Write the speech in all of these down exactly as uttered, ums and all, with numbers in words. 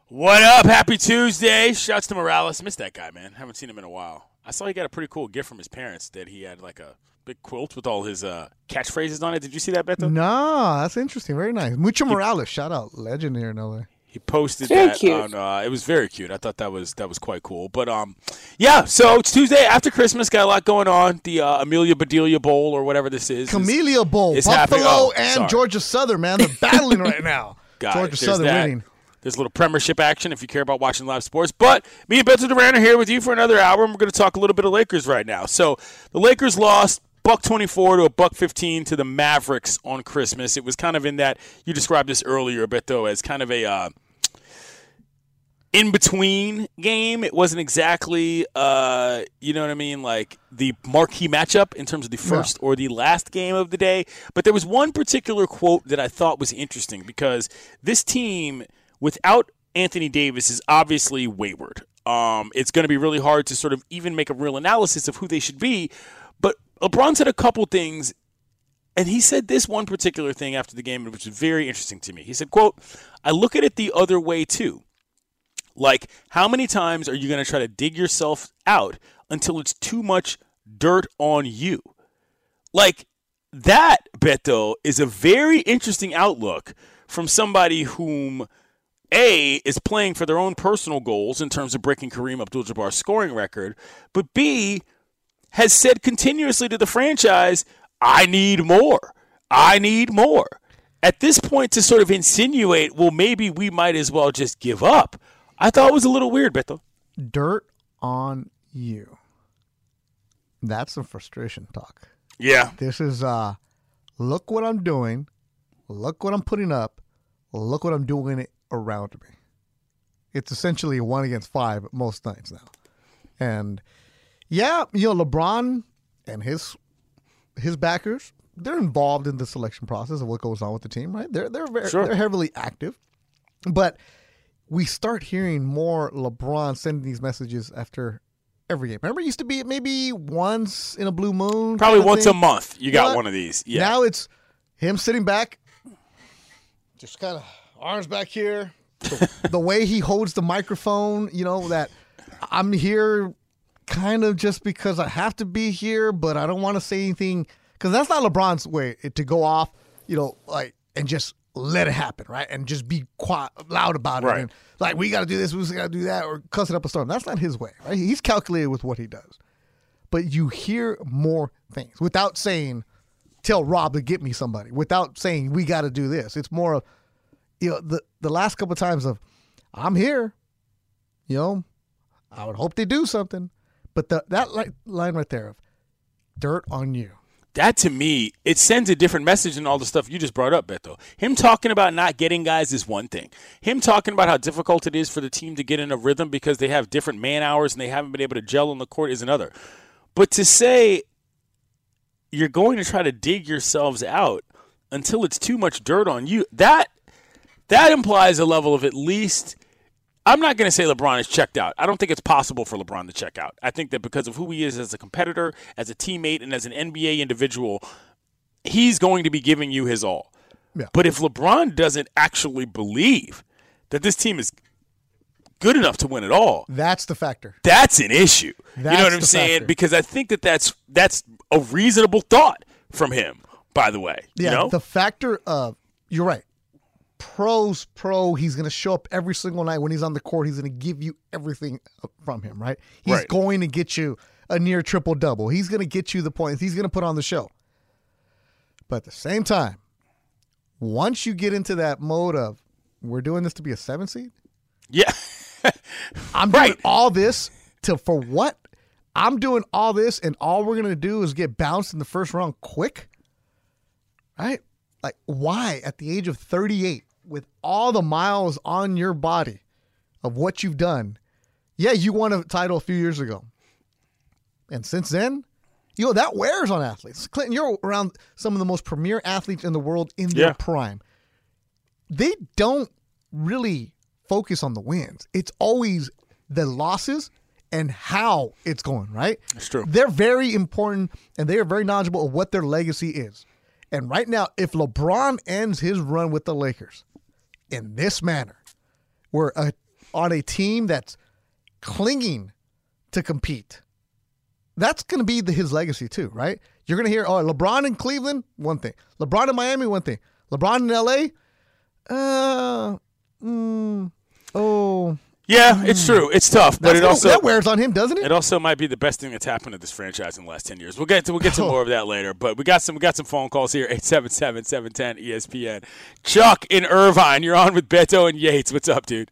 What up? Happy Tuesday. Shouts to Morales. Missed that guy, man. Haven't seen him in a while. I saw he got a pretty cool gift from his parents that he had like a big quilt with all his uh, catchphrases on it. Did you see that, Beto? No, that's interesting. Very nice. Mucho Morales. Shout out. Legend here in L A. He posted very that cute. on uh, it was very cute. I thought that was that was quite cool. But um yeah, so it's Tuesday after Christmas, got a lot going on. The uh, Amelia Bedelia Bowl or whatever this is. Camellia is, Bowl. is Buffalo oh, and sorry. Georgia Southern, man. They're battling right now. Got Georgia it. Southern that. winning. There's a little Premiership action if you care about watching live sports. But me and Beto Duran are here with you for another hour, and we're going to talk a little bit of Lakers right now. So the Lakers lost buck twenty-four to a buck fifteen to the Mavericks on Christmas. It was kind of in that, you described this earlier, Beto, as kind of a uh, in-between game. It wasn't exactly, uh, you know what I mean, like the marquee matchup in terms of the first yeah. or the last game of the day. But there was one particular quote that I thought was interesting because this team, without Anthony Davis, is obviously wayward. Um, it's going to be really hard to sort of even make a real analysis of who they should be. But LeBron said a couple things, and he said this one particular thing after the game, which was very interesting to me. He said, quote, "I look at it the other way too. Like, how many times are you going to try to dig yourself out until it's too much dirt on you?" Like, that, Beto, is a very interesting outlook from somebody whom, A, is playing for their own personal goals in terms of breaking Kareem Abdul-Jabbar's scoring record, but B, has said continuously to the franchise, I need more. I need more. At this point, to sort of insinuate, well, maybe we might as well just give up, I thought it was a little weird, Beto. Dirt on you. That's some frustration talk. Yeah. This is, uh, look what I'm doing. Look what I'm putting up. Look what I'm doing it around me. It's essentially a one against five most nights now. And, yeah, you know, LeBron and his his backers, they're involved in the selection process of what goes on with the team, right? They're, they're, very, sure. they're heavily active. But we start hearing more LeBron sending these messages after every game. Remember, it used to be maybe once in a blue moon. Probably kind of once thing. a month you got But one of these. Yeah. Now it's him sitting back, just kind of arms back here. The, the way he holds the microphone, you know, that I'm here kind of just because I have to be here, but I don't want to say anything. Because that's not LeBron's way to go off, you know, like, and just let it happen, right? And just be quiet, loud about right. it. And like, we got to do this, we got to do that, or cuss it up a storm. That's not his way, right? He's calculated with what he does. But you hear more things without saying, tell Rob to get me somebody, without saying, we got to do this. It's more of, you know, the, the last couple of times of, I'm here, you know, I would hope they do something. But the, that li- line right there of dirt on you. That, to me, it sends a different message than all the stuff you just brought up, Beto. Him talking about not getting guys is one thing. Him talking about how difficult it is for the team to get in a rhythm because they have different man hours and they haven't been able to gel on the court is another. But to say you're going to try to dig yourselves out until it's too much dirt on you, that that implies a level of at least – I'm not going to say LeBron is checked out. I don't think it's possible for LeBron to check out. I think that because of who he is as a competitor, as a teammate, and as an N B A individual, he's going to be giving you his all. Yeah. But if LeBron doesn't actually believe that this team is good enough to win it all, that's the factor. That's an issue. That's you know what I'm the saying? factor. Because I think that that's, that's a reasonable thought from him, by the way. Yeah, you know? the factor of, you're right. Pro's pro, he's going to show up every single night when he's on the court. He's going to give you everything from him, right? He's Right. going to get you a near triple-double. He's going to get you the points. He's going to put on the show. But at the same time, once you get into that mode of, we're doing this to be a seven seed? Yeah. I'm Right. doing all this to for what? I'm doing all this, and all we're going to do is get bounced in the first round quick? Right? Like, why at the age of thirty-eight, with all the miles on your body of what you've done? Yeah, you won a title a few years ago. And since then, you know, that wears on athletes. Clinton, you're around some of the most premier athletes in the world in their Yeah. prime. They don't really focus on the wins. It's always the losses and how it's going, right? That's true. They're very important, and they are very knowledgeable of what their legacy is. And right now, if LeBron ends his run with the Lakers in this manner, where a on a team that's clinging to compete. That's going to be the, his legacy too, right? You're going to hear, oh, LeBron in Cleveland, one thing. LeBron in Miami, one thing. LeBron in L A, uh, mm, oh. Yeah, it's true. It's tough, but That's it gonna- also that wears on him, doesn't it? it also might be the best thing that's happened to this franchise in the last ten years. We'll get to we'll get to Oh. more of that later, but we got some we got some phone calls here. eight seven seven, seven one zero, E S P N. Chuck in Irvine, you're on with Beto and Yates. What's up, dude?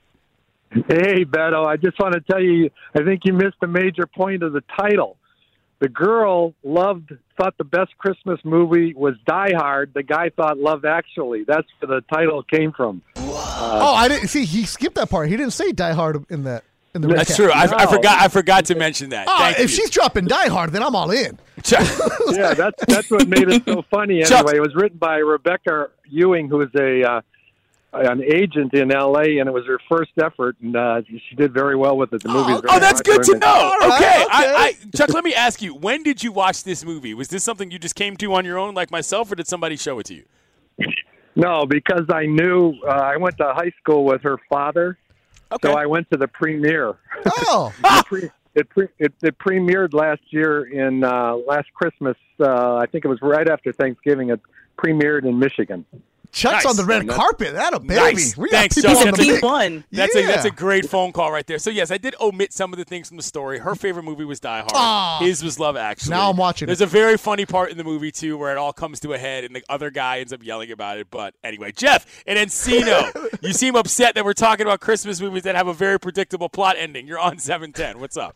Hey, Beto, I just want to tell you, I think you missed a major point of the title. The girl loved, thought the best Christmas movie was Die Hard. The guy thought Love Actually. That's where the title came from. oh, I didn't see. He skipped that part. He didn't say Die Hard in that. In the That's recap. true. I, I No. forgot I forgot to mention that. Oh, Thank if you. she's dropping Die Hard, then I'm all in. Chuck, Yeah, that's that's what made it so funny. Chuck. Anyway, it was written by Rebecca Ewing, who is a uh, an agent in L A, and it was her first effort, and uh, she did very well with it. The movie. Oh, very oh, that's good to popular, know. All right, okay, okay. I, I, Chuck, let me ask you: when did you watch this movie? Was this something you just came to on your own, like myself, or did somebody show it to you? and- No, because I knew uh, I went to high school with her father, Okay. so I went to the premiere. Oh, It, pre- it, pre- it, it premiered last year in uh, last Christmas. Uh, I think it was right after Thanksgiving. It premiered in Michigan. Chuck's Nice. on the red Nice. carpet. That a baby. Nice. We got Thanks, people Chuck. on He's a the team mix. one. That's a that's a Yeah. great phone call right there. So yes, I did omit some of the things from the story. Her favorite movie was Die Hard. Aw. His was Love Actually. Now I'm watching There's it. a very funny part in the movie too where it all comes to a head and the other guy ends up yelling about it. But anyway, Jeff in Encino, you seem upset that we're talking about Christmas movies that have a very predictable plot ending. You're on seven ten. What's up?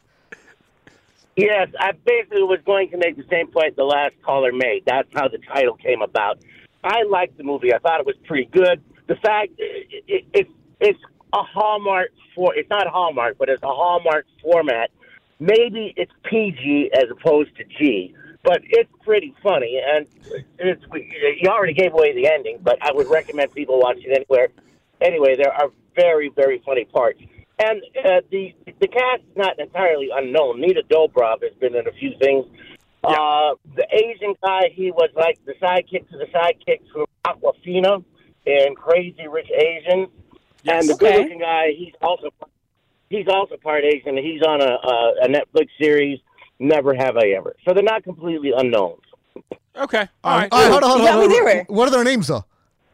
Yes, I basically was going to make the same point the last caller made. That's how the title came about. I liked the movie. I thought it was pretty good. The fact it, it, it, it's a Hallmark for it's not Hallmark, but it's a Hallmark format. Maybe it's P G as opposed to G, but it's pretty funny. And it's, you already gave away the ending, but I would recommend people watch it anywhere. Anyway, there are very, very funny parts. And uh, the the cast is not entirely unknown. Nita Dobrev has been in a few things. Yeah. Uh, the Asian guy, he was like the sidekick to the sidekick from Aquafina in Crazy Rich Asians. Yes. And the Okay. good-looking guy, he's also he's also part Asian. He's on a, a, a Netflix series, Never Have I Ever. So they're not completely unknowns. Okay. All All right. right, all right, hold on, hold Yeah, on. we hold on. do it. What are their names though?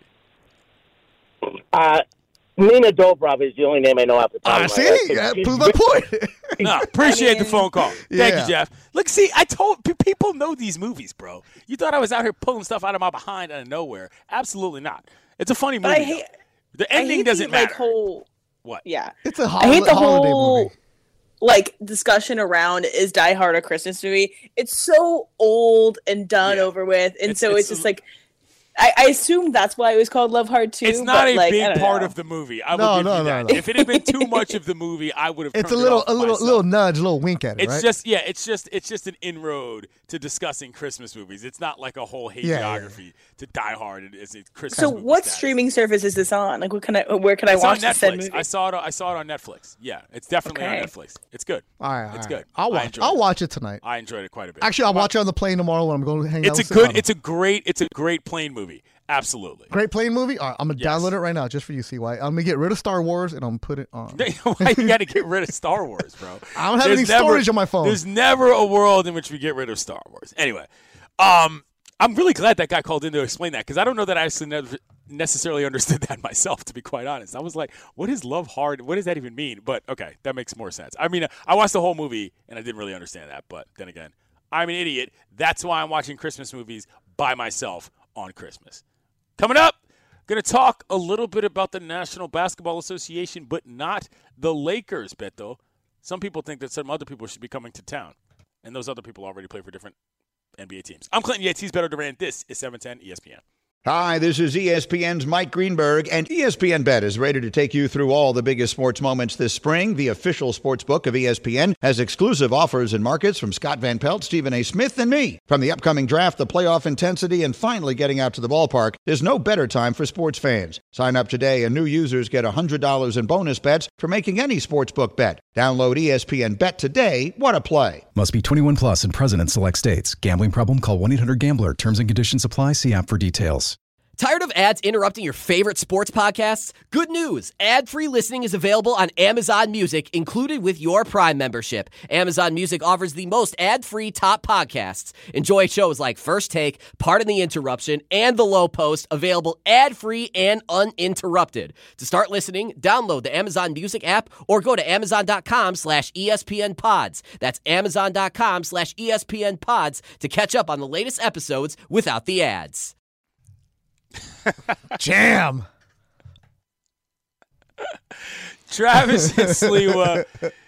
Uh, Nina Dobrev is the only name I know off the top Ah, of my see, head. that She's proves my point. No, appreciate the phone call. Thank Yeah. you, Jeff. Look, see, I told p- people know these movies, bro. You thought I was out here pulling stuff out of my behind out of nowhere? Absolutely not. It's a funny movie. But I hate though. the I ending hate doesn't the, matter. like whole What? yeah. It's a I hate the holiday whole movie. like discussion around is Die Hard a Christmas movie? It's so old and done Yeah. over with, and It's- so it's it's, just a- like I, I assume that's why it was called Love Hard too. It's not but, a like, I big don't part know. of the movie. I will No, give no, you no, that. no. If it had been too much of the movie, I would have. It's a turned it little, off a little, myself. little nudge, a little wink at it, It's right? just yeah, it's just it's just an inroad to discussing Christmas movies. It's not like a whole Yeah, yeah, hagiography to Die Hard as a Christmas. So movie what status. streaming service is this on? Like what can I where can I It's on watch this said Netflix. movie? I saw it. I saw it on Netflix. Yeah, it's definitely on Okay. Netflix. It's good. all right, all it's right. good. I'll I watch. enjoyed I'll it. watch it tonight. I enjoyed it quite a bit. Actually, I'll watch it on the plane tomorrow when I'm going to hang out. It's a with good. Sedano. It's a great. It's a great plane movie. Absolutely. great plane movie. All right, I'm gonna Yes. download it right now just for you, C Y. I'm gonna get rid of Star Wars and I'm gonna put it on. Why you got to get rid of Star Wars, bro? I don't have There's any never- storage on my phone. There's never a world in which we get rid of Star Wars. Anyway, um, I'm really glad that guy called in to explain that because I don't know that I actually never necessarily understood that myself, to be quite honest. I was like, what is Love Hard? What does that even mean? But okay, that makes more sense. I mean, I watched the whole movie and I didn't really understand that. But then again, I'm an idiot. That's why I'm watching Christmas movies by myself on Christmas. Coming up, going to talk a little bit about the National Basketball Association, but not the Lakers, Beto. Some people think that some other people should be coming to town, and those other people already play for different N B A teams. I'm Clinton Yates. He's Beto Durant. This is seven ten E S P N. Hi, this is E S P N's Mike Greenberg, and E S P N Bet is ready to take you through all the biggest sports moments this spring. The official sports book of E S P N has exclusive offers and markets from Scott Van Pelt, Stephen A. Smith, and me. From the upcoming draft, the playoff intensity, and finally getting out to the ballpark, there's no better time for sports fans. Sign up today, and new users get one hundred dollars in bonus bets for making any sportsbook bet. Download E S P N Bet today. What a play. Must be twenty-one plus and present in select states. Gambling problem? Call one eight hundred gambler. Terms and conditions apply. See app for details. Tired of ads interrupting your favorite sports podcasts? Good news! Ad-free listening is available on Amazon Music, included with your Prime membership. Amazon Music offers the most ad-free top podcasts. Enjoy shows like First Take, Pardon the Interruption, and The Low Post, available ad-free and uninterrupted. To start listening, download the Amazon Music app or go to amazon.com slash ESPN pods. That's amazon.com slash ESPN pods to catch up on the latest episodes without the ads. Jam. Travis and Sliwa,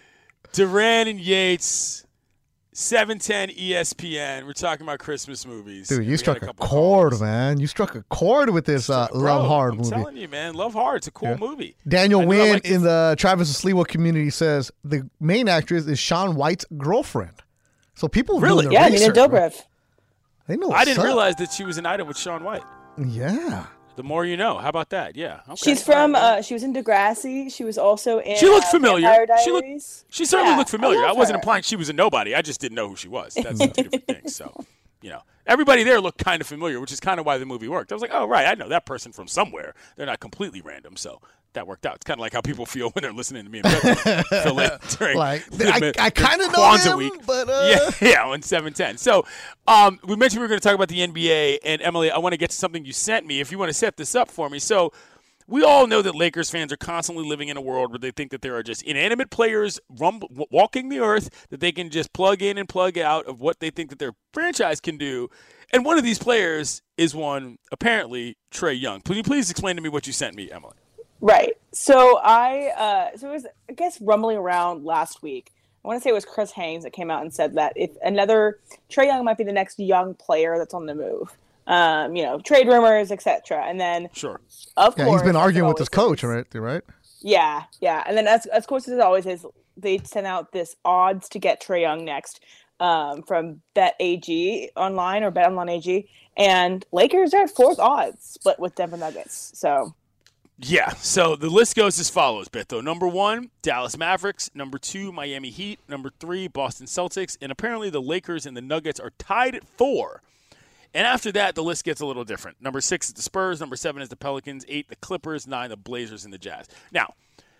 Duran and Yates, seven ten E S P N. We're talking about Christmas movies. Dude, you We struck had a, couple chord, calls. man. You struck a chord with this uh, Bro, Love Hard I'm movie. telling you, man. Love Hard. It's a cool Yeah. movie. Daniel I know I Wynn like in it. the Travis and Sliwa community says the main actress is Shaun White's girlfriend. So people Really? doing Yeah, their Nina research, man. Dobrev. They know I what's didn't up. realize that she was an item with Shaun White. Yeah. The more you know. How about that? Yeah. Okay. She's from. All right. Uh, she was in Degrassi. She was also in. She looked uh, familiar. Vampire She looked- Diaries. She certainly Yeah, looked familiar. I, I, love wasn't her. implying she was a nobody. I just didn't know who she was. That's two different things. So, you know, everybody there looked kind of familiar, which is kind of why the movie worked. I was like, oh, right, I know that person from somewhere. They're not completely random, so that worked out. It's kind of like how people feel when they're listening to me and Bethany fill in during Like, the- I, the I kind of know Kwanzaa him, week. but uh, Yeah, yeah, on seven ten. So um, we mentioned we were going to talk about the N B A, and Emily, I want to get to something you sent me if you want to set this up for me. So we all know that Lakers fans are constantly living in a world where they think that there are just inanimate players rumble, walking the earth that they can just plug in and plug out of what they think that their franchise can do. And one of these players is one, apparently, Trae Young. Can you please explain to me what you sent me, Emily? Right. So I, uh, so it was, I guess, rumbling around last week. I want to say it was Chris Haynes that came out and said that if another Trae Young might be the next young player that's on the move. Um, you know, trade rumors, et cetera. And then, Sure. of yeah, course, he's been as it arguing with his always coach, is- right? Right? Yeah, yeah. And then, as, as course, as always is, they sent out this odds to get Trae Young next um, from BetAG online or BetOnline A G. And Lakers are at fourth odds, split with Denver Nuggets. So, Yeah, so the list goes as follows, Beto. Number one, Dallas Mavericks. Number two, Miami Heat. Number three, Boston Celtics. And apparently the Lakers and the Nuggets are tied at four. And after that, the list gets a little different. Number six is the Spurs. Number seven is the Pelicans. Eight, the Clippers. Nine, the Blazers and the Jazz. Now,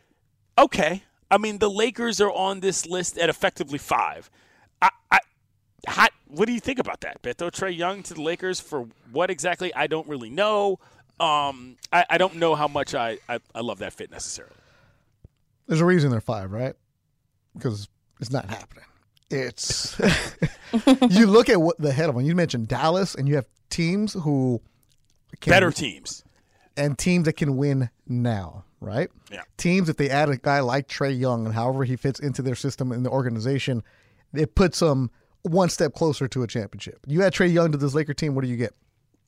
okay. I mean, the Lakers are on this list at effectively five. I, I, how, what do you think about that, Beto? Trae Young to the Lakers for what exactly? I don't really know. Um, I, I don't know how much I, I, I love that fit necessarily. There's a reason they're five, right? Because it's not happening. It's you look at what the head of them. You mentioned Dallas, and you have teams who can, Better teams. and teams that can win now, right? Yeah. Teams, if they add a guy like Trae Young and however he fits into their system and the organization, it puts them one step closer to a championship. You add Trae Young to this Laker team, what do you get?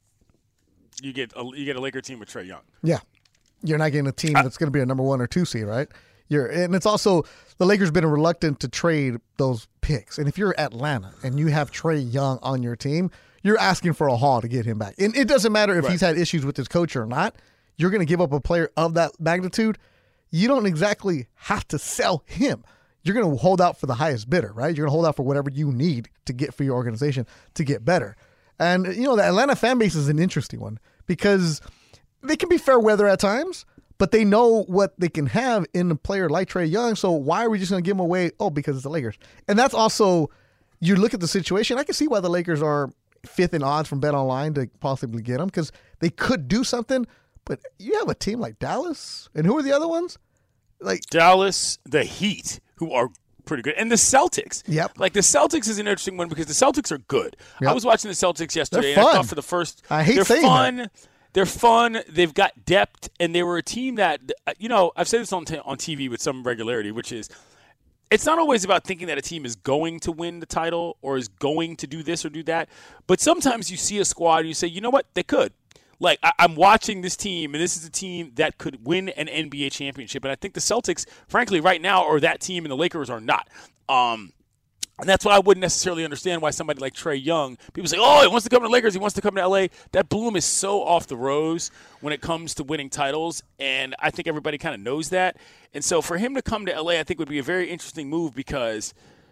You get a, you get a Laker team with Trae Young. Yeah. You're not getting a team that's going to be a number one or two seed, right? You're, and it's also the Lakers been reluctant to trade those picks. And if you're Atlanta and you have Trae Young on your team, you're asking for a haul to get him back. And it doesn't matter if Right. he's had issues with his coach or not. You're going to give up a player of that magnitude. You don't exactly have to sell him. You're going to hold out for the highest bidder, right? You're going to hold out for whatever you need to get for your organization to get better. And, you know, the Atlanta fan base is an interesting one because they can be fair weather at times, but they know what they can have in a player like Trae Young. So why are we just going to give him away? Oh, because it's the Lakers. And that's also, you look at the situation, I can see why the Lakers are fifth in odds from BetOnline to possibly get him because they could do something. But you have a team like Dallas, and who are the other ones? Like Dallas, the Heat, who are pretty good, and the Celtics. Yep. Like the Celtics is an interesting one because the Celtics are good. Yep. I was watching the Celtics yesterday, They're and I fun. thought for the first, I hate they're saying fun. that. They're fun. They've got depth, and they were a team that, you know, I've said this on t- on T V with some regularity, which is, it's not always about thinking that a team is going to win the title or is going to do this or do that, but sometimes you see a squad and you say, you know what, they could. Like, I- I'm watching this team, and this is a team that could win an N B A championship, and I think the Celtics, frankly, right now, are that team, and the Lakers are not. Um, and that's why I wouldn't necessarily understand why somebody like Trae Young, people say, oh, he wants to come to the Lakers, he wants to come to L A. That bloom is so off the rose when it comes to winning titles, and I think everybody kind of knows that. And so for him to come to L A, I think would be a very interesting move because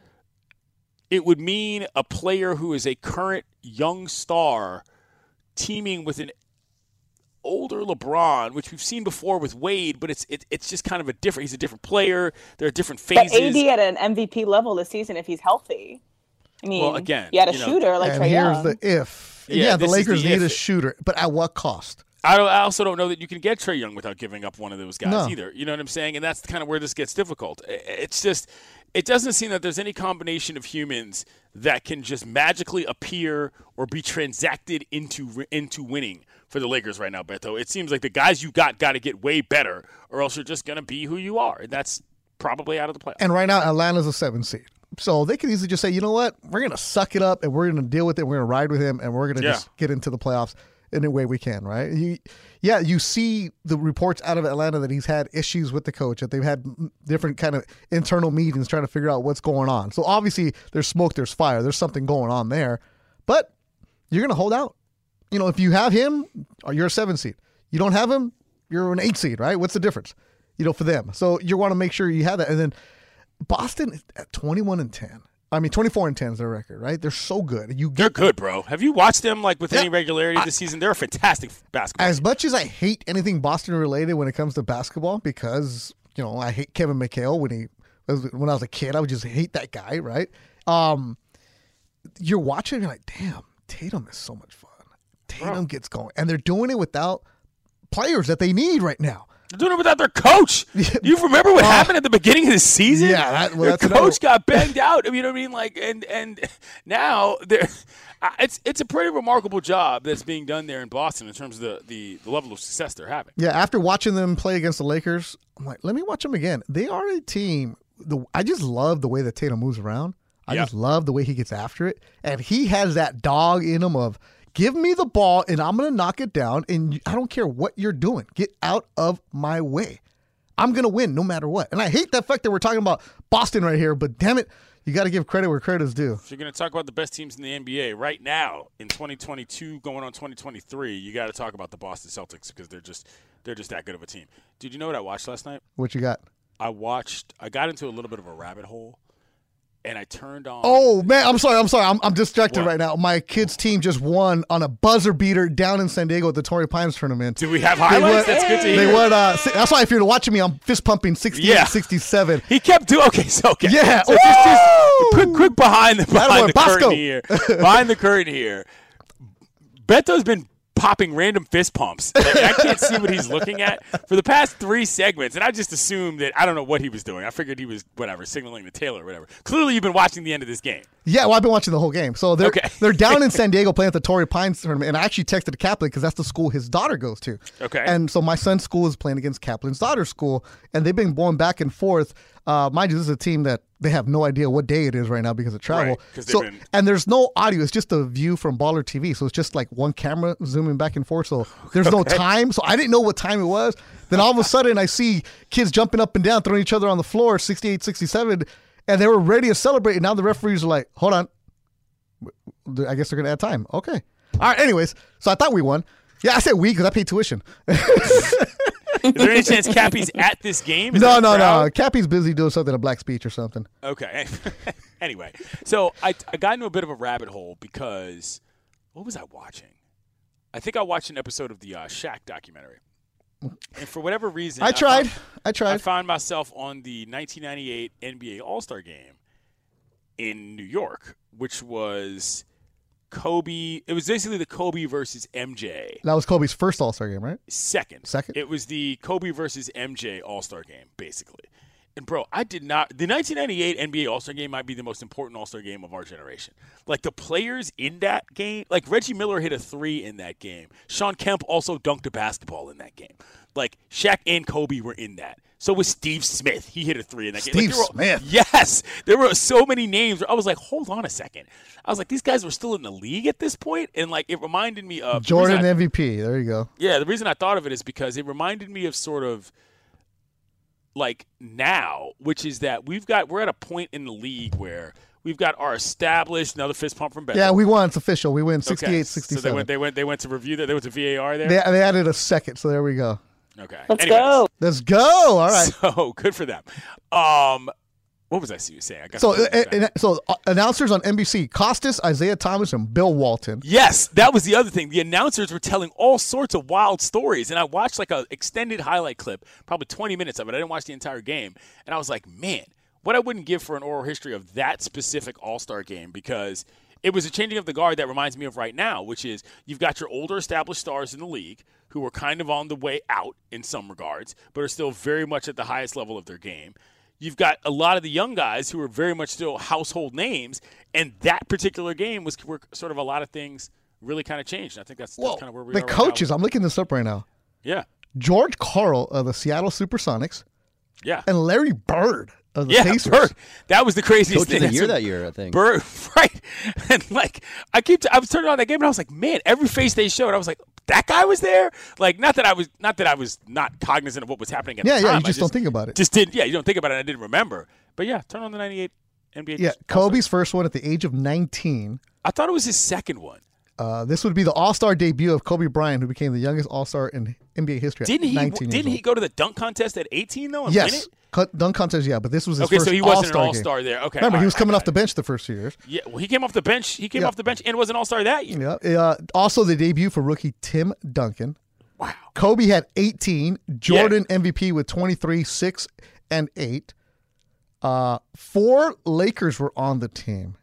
it would mean a player who is a current young star teaming with an older LeBron, which we've seen before with Wade, but it's it, it's just kind of a different. He's a different player. There are different phases. But A D at an M V P level this season if he's healthy. I mean, well, again, you had a you know, shooter like and Trae here's Young. the if. Yeah, Yeah, the this is Lakers the need if. a shooter, but at what cost? I, don't, I also don't know that you can get Trae Young without giving up one of those guys No. either. You know what I'm saying? And that's kind of where this gets difficult. It's just, it doesn't seem that there's any combination of humans that can just magically appear or be transacted into into winning for the Lakers right now, Beto. It seems like the guys you got got to get way better, or else you're just going to be who you are. And that's probably out of the playoffs. And right now, Atlanta's a seven seed. So they could easily just say, you know what? We're going to suck it up and we're going to deal with it. We're going to ride with him and we're going to Yeah. just get into the playoffs in any way we can, right? You, yeah, you see the reports out of Atlanta that he's had issues with the coach, that they've had different kind of internal meetings trying to figure out what's going on. So obviously there's smoke, there's fire. There's something going on there. But you're going to hold out. You know, if you have him, you're a seven seed. You don't have him, you're an eight seed, right? What's the difference, you know, for them? So you want to make sure you have that. And then Boston at twenty-one and ten. I mean, twenty-four and ten is their record, right? They're so good. You They're get good, bro. Have you watched them like with Yeah. any regularity this season? They're a fantastic basketball as team. much as I hate anything Boston related when it comes to basketball, because you know I hate Kevin McHale when he when I was a kid. I would just hate that guy, right? Um, you're watching, you're like, damn, Tatum is so much fun. Tatum Bro. gets going, and they're doing it without players that they need right now. They're doing it without their coach. You remember what Uh, happened at the beginning of the season? Yeah, that- well, their that's another- coach got banged out. I mean, you know what I mean? Like, and and now they're. It's it's a pretty remarkable job that's being done there in Boston in terms of the, the, the level of success they're having. Yeah, after watching them play against the Lakers, I'm like, let me watch them again. They are a team. The I just love the way that Tatum moves around. I Yeah. just love the way he gets after it, and he has that dog in him of give me the ball and I'm gonna knock it down, and I don't care what you're doing. Get out of my way. I'm gonna win no matter what. And I hate that fact that we're talking about Boston right here, but damn it, you got to give credit where credit is due. If you're going to talk about the best teams in the N B A right now in twenty twenty-two, going on twenty twenty-three, you got to talk about the Boston Celtics because they're just they're just that good of a team. Dude, you know what I watched last night? What you got? I watched. I got into a little bit of a rabbit hole, and I turned on. Oh man, I'm sorry. I'm sorry. I'm, I'm distracted What? right now. My kids' team just won on a buzzer beater down in San Diego at the Torrey Pines tournament. Do we have They highlights? won- That's good to They hear. won. Uh, si- that's why if you're watching me, I'm fist pumping sixty-eight Yeah. sixty-seven. He kept doing okay. So okay, Yeah. So just, just Woo! quick, quick behind the behind Attaboy, the Bosco. curtain here. Behind the curtain here. Beto's been popping random fist pumps. I, mean, I can't see what he's looking at for the past three segments, and I just assumed that I don't know what he was doing. I figured he was whatever signaling the tailor or whatever. Clearly, you've been watching the end of this game. Yeah, well, I've been watching the whole game. So they're Okay. they're down in San Diego playing at the Torrey Pines tournament, and I actually texted Kaplan because that's the school his daughter goes to. Okay. And so my son's school is playing against Kaplan's daughter's school, and they've been going back and forth. Uh, mind you, this is a team that they have no idea what day it is right now because of travel. Right, 'cause they've so been- and there's no audio; it's just a view from Baller T V. So it's just like one camera zooming back and forth. So there's no time. So I didn't know what time it was. Then all of a sudden, I see kids jumping up and down, throwing each other on the floor, sixty-eight sixty-seven, and they were ready to celebrate. And now the referees are like, "Hold on." I guess they're going to add time. Okay. All right. Anyways, so I thought we won. Yeah, I said we because I paid tuition. Is there any chance Cappy's at this game? Is no, there a no, no. crowd? Cappy's busy doing something, a black speech or something. Okay. Anyway, so I, I got into a bit of a rabbit hole because what was I watching? I think I watched an episode of the uh, Shaq documentary. And for whatever reason, I tried. found- I I tried. found myself on the nineteen ninety-eight N B A All-Star Game in New York, which was Kobe. It was basically the Kobe versus M J That was Kobe's first All-Star game, right? second. Second? It was the Kobe versus M J All-Star Game, basically. And, bro, I did not – the nineteen ninety-eight N B A All-Star Game might be the most important All-Star game of our generation. Like, the players in that game – like, Reggie Miller hit a three in that game. Sean Kemp also dunked a basketball in that game. Like, Shaq and Kobe were in that. So was Steve Smith. He hit a three in that game. Like, Steve there were- Smith. Yes. There were so many names. Where I was like, hold on a second. I was like, these guys were still in the league at this point? And, like, it reminded me of – the reason Jordan I- M V P. There you go. yeah, the reason I thought of it is because it reminded me of sort of like now, which is that we've got we're at a point in the league where we've got our established another fist pump from Beto. Yeah, we won. It's official. We win Okay, sixty-eight So sixty-seven. they went they went they went to review that. There was a V A R there. They, they added a second, so there we go. Okay. Let's Anyways, go. Let's go. All right. So good for them. Um, What was I saying? I got So, uh, uh, so uh, announcers on N B C: Costas, Isaiah Thomas, and Bill Walton. Yes, that was the other thing. The announcers were telling all sorts of wild stories, and I watched like a extended highlight clip, probably twenty minutes of it. I didn't watch the entire game, and I was like, man, what I wouldn't give for an oral history of that specific All-Star game, because it was a changing of the guard that reminds me of right now, which is you've got your older established stars in the league who are kind of on the way out in some regards, but are still very much at the highest level of their game. You've got a lot of the young guys who are very much still household names, and that particular game was where sort of a lot of things really kind of changed. And I think that's, that's Well, kind of where we the are right coaches, now. I'm looking this up right now. Yeah, George Karl of the Seattle Supersonics yeah. and Larry Bird of the Yeah, Pacers. Bird. That was the craziest Coach thing. of the That's year what- that year, I think. Bird, right? And like, I keep, t- I was turning on that game and I was like, man, every face they showed, I was like, that guy was there. Like, not that I was, not that I was not cognizant of what was happening at Yeah, the yeah, time. you I just don't think about it. Just didn't. Yeah, you don't think about it. And I didn't remember. But yeah, turn on the ninety-eight N B A. Yeah, Kobe's first one at the age of nineteen. I thought it was his second one. Uh, this would be the All-Star debut of Kobe Bryant, who became the youngest All-Star in N B A history. Didn't at he? nineteen years Didn't he old. go to the dunk contest at eighteen though? And win Yes, it? Cut- dunk contest. Yeah, but this was his Okay, first so he wasn't an All-Star all-star game. there. Okay, Remember, all he was right, coming I off got the it. bench the first two years. Yeah, well, he came off the bench. He came Yeah. off the bench and was an all-star that year. Yeah. Uh, also, the debut for rookie Tim Duncan. Wow. Kobe had eighteen. Jordan M V P with twenty-three, six, and eight. Uh, four Lakers were on the team.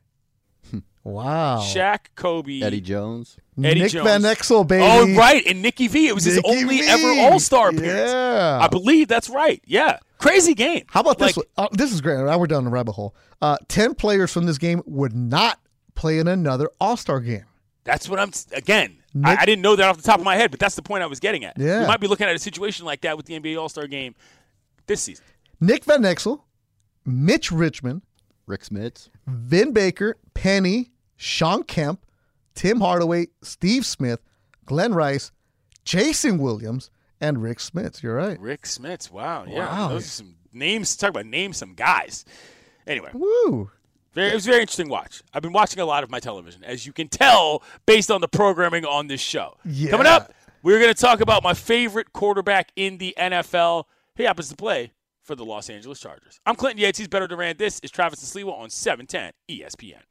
Wow. Shaq, Kobe, Eddie Jones. Eddie Nick Jones. Van Exel, baby. Oh, right, and Nicky V. It was his Nicky only V. ever All-Star appearance. Yeah. I believe that's right. Yeah, crazy game. How about this Like, one? Uh, this is great. Now we're down the rabbit hole. Uh, ten players from this game would not play in another All-Star game. That's what I'm. Again, Nick- I, I didn't know that off the top of my head, but that's the point I was getting at. Yeah. We might be looking at a situation like that with the N B A All-Star game this season. Nick Van Exel, Mitch Richmond, Rick Smits. Vin Baker, Penny, Sean Kemp, Tim Hardaway, Steve Smith, Glenn Rice, Jason Williams, and Rick Smits. You're right. Rick Smits. Wow. Yeah. Wow. Those are some names. Talk about name some guys. Anyway. Woo. Very, it was a very interesting watch. I've been watching a lot of my television, as you can tell, based on the programming on this show. Yeah. Coming up, we're going to talk about my favorite quarterback in the N F L. He happens to play for the Los Angeles Chargers. I'm Clinton Yates. He's Beto Durant. This is Travis and Sliwa on seven ten E S P N.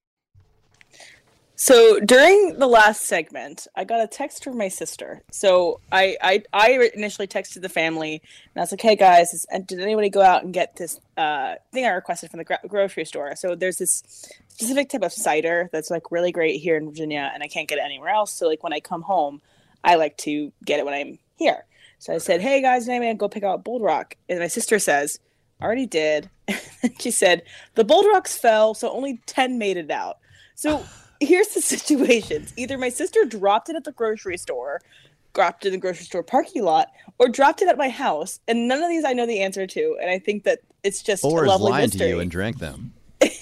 So during the last segment, I got a text from my sister. So I I, I initially texted the family, and I was like, "Hey guys, is, did anybody go out and get this uh, thing I requested from the gro- grocery store?" So there's this specific type of cider that's like really great here in Virginia, and I can't get it anywhere else. So like when I come home, I like to get it when I'm here. So I said, "Hey guys, did anybody go pick out Bold Rock?" And my sister says, "Already did." And she said, "The Bold Rocks fell, so only ten made it out." So here's the situation. Either my sister dropped it at the grocery store, dropped it in the grocery store parking lot, or dropped it at my house. And none of these I know the answer to. And I think that it's just Or a is lovely lying mystery. to you and drank them.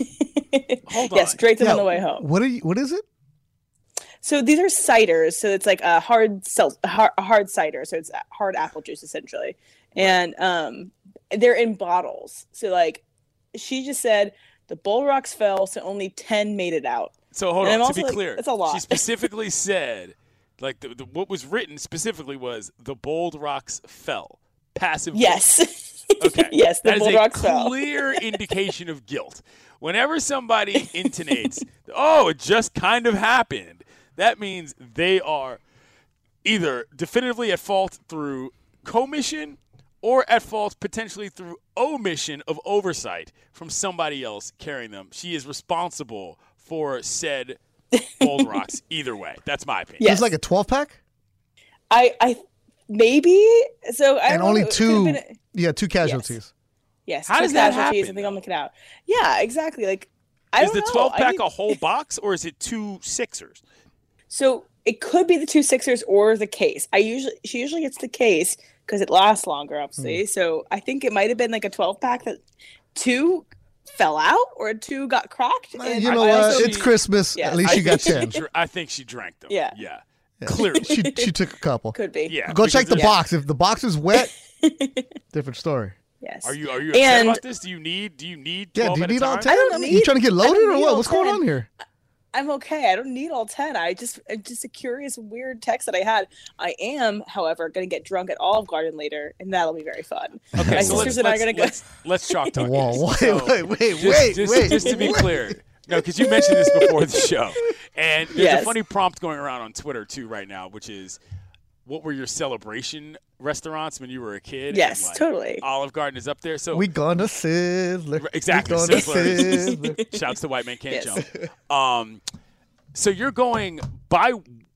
Hold on. Yes, drank them Yeah, on the way home. What are you, What is it? So these are ciders. So it's like a hard, sel- a hard, a hard cider. So it's hard apple juice essentially. And um, they're in bottles. So like she just said the Bull Rocks fell, so only ten made it out. So hold And on. I'm To also be like, clear, that's a lot. she specifically said, like the, the, what was written specifically was the Bold Rocks fell. Passive. voice. Yes. Okay. Yes, the That is Bull a Rocks fell. clear indication of guilt. Whenever somebody intonates, "Oh, it just kind of happened," that means they are either definitively at fault through commission or at fault potentially through omission of oversight from somebody else carrying them. She is responsible for said Bold Rocks either way. That's my opinion. Yes. It's like a twelve pack I, I maybe so. I and don't know, only it could've two. been- Yeah, two casualties. yes. How two does that casualties, happen, I think I'm though? looking out. Yeah, exactly. Like I Is don't the know. twelve I pack mean- a whole box or is it two Sixers? So it could be the two Sixers or the case. I usually she usually gets the case because it lasts longer, obviously. Hmm. So I think it might have been like a twelve pack that two fell out or two got cracked. Uh, and you know I what? also- It's Christmas. Yeah. At least I you got think she ten. dr- I think she drank them. Yeah. Yeah. Yeah. Clearly. she she took a couple. could be. Yeah. Go check the because box. If the box is wet, different story. Yes. Are you are you upset And- about this? Do you need do you need Yeah, twelve do you at a need all time? ten? I don't you need- trying to get I loaded don't or need what? all What's going ten. on here? I'm okay. I don't need all ten. I just, I'm just a curious, weird text that I had. I am, however, going to get drunk at Olive Garden later, and that'll be very fun. Okay, My so sisters let's, and I are let's, going to go. let's, let's chalk talk. Whoa, wait, So, wait, wait, just, wait, just, wait. just to be clear. No, because you mentioned this before the show. And there's Yes. a funny prompt going around on Twitter, too, right now, which is, what were your celebration restaurants when you were a kid? Yes, And, like, totally. Olive Garden is up there. So We gonna sizzler. Exactly. We gonna Sizzler. sizzler. Shouts to White Man Can't Yes. Jump. Um, so you're going by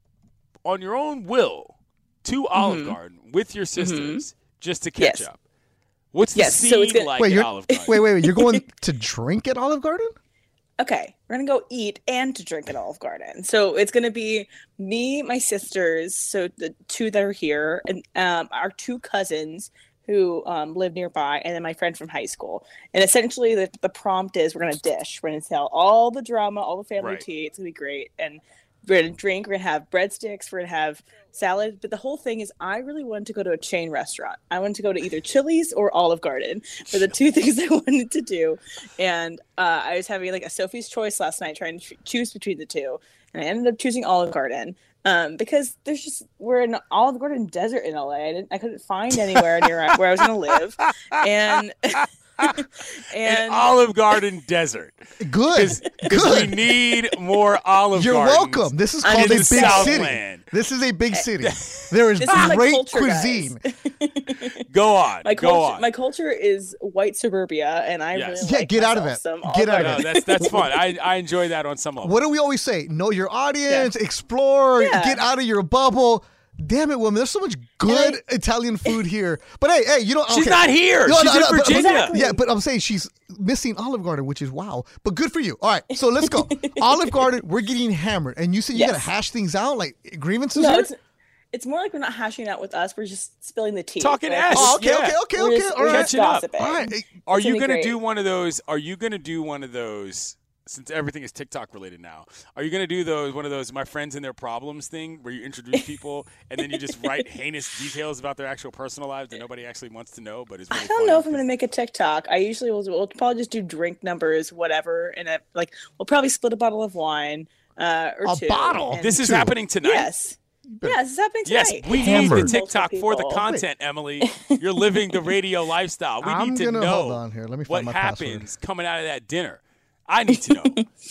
on your own will to Olive Garden with your sisters just to catch Yes. up. What's Yes, the so scene it's gonna- like Wait, at you're, Olive Garden? wait, wait, wait. You're going to drink at Olive Garden? Okay, we're gonna go eat and to drink at Olive Garden. So it's gonna be me, my sisters, so the two that are here, and um, our two cousins who um, live nearby, and then my friend from high school. And essentially, the, the prompt is we're gonna dish. We're gonna tell all the drama, all the family Right. tea. It's gonna be great, and we're gonna drink. We're gonna have breadsticks. We're gonna have salad. But the whole thing is, I really wanted to go to a chain restaurant. I wanted to go to either Chili's or Olive Garden for the two things I wanted to do. And uh, I was having like a Sophie's Choice last night, trying to ch- choose between the two, and I ended up choosing Olive Garden um, because there's just we're in Olive Garden desert in L A. I didn't, I couldn't find anywhere near where I was going to live, and An and Olive Garden desert. Good. Because we Good. need more Olive You're Gardens welcome. This is I'm called a in big the city. Southland. This is a big city. There is This is my great culture, cuisine. guys. Go on. my Go culture, on. my culture is white suburbia, and I Yes. really Yeah, like get out of myself it. some Get Olive out of no, Garden. it. that's that's fun. I, I enjoy that on some level. What do we always say? Know your audience, explore, Yeah. get out of your bubble. Damn it, woman. There's so much good I- Italian food here. But hey, hey, you know, She's okay. not here. No, She's no, in no, but- Virginia. Exactly. Yeah, but I'm saying she's missing Olive Garden, which is wow. But good for you. All right, so let's go. Olive Garden, we're getting hammered. And you said you Yes. got to hash things out, like grievances No, here? it's it's more like we're not hashing out with us. We're just spilling the tea. Talking Like, ass. Oh, okay, Yeah. okay, okay, We're okay. just, All we're right. just Catching up. gossiping. All right. Hey, Are It's you gonna be going to great. do one of those? Are you going to do one of those? Since everything is TikTok related now, are you going to do those one of those my friends and their problems thing where you introduce people and then you just write heinous details about their actual personal lives that nobody actually wants to know, but it's really I don't funny know if I'm because- gonna make a TikTok. I usually will. We'll probably just do drink numbers, whatever, and a, like we'll probably split a bottle of wine uh, or A two. bottle? and- This is Two. happening tonight. yes, yes, it's happening Yes, tonight. we need Hammered. the TikTok for the People. content, Emily. You're living the radio lifestyle. We I'm need to gonna- know hold on here. Let me what find my password. happens coming out of that dinner. I need to know.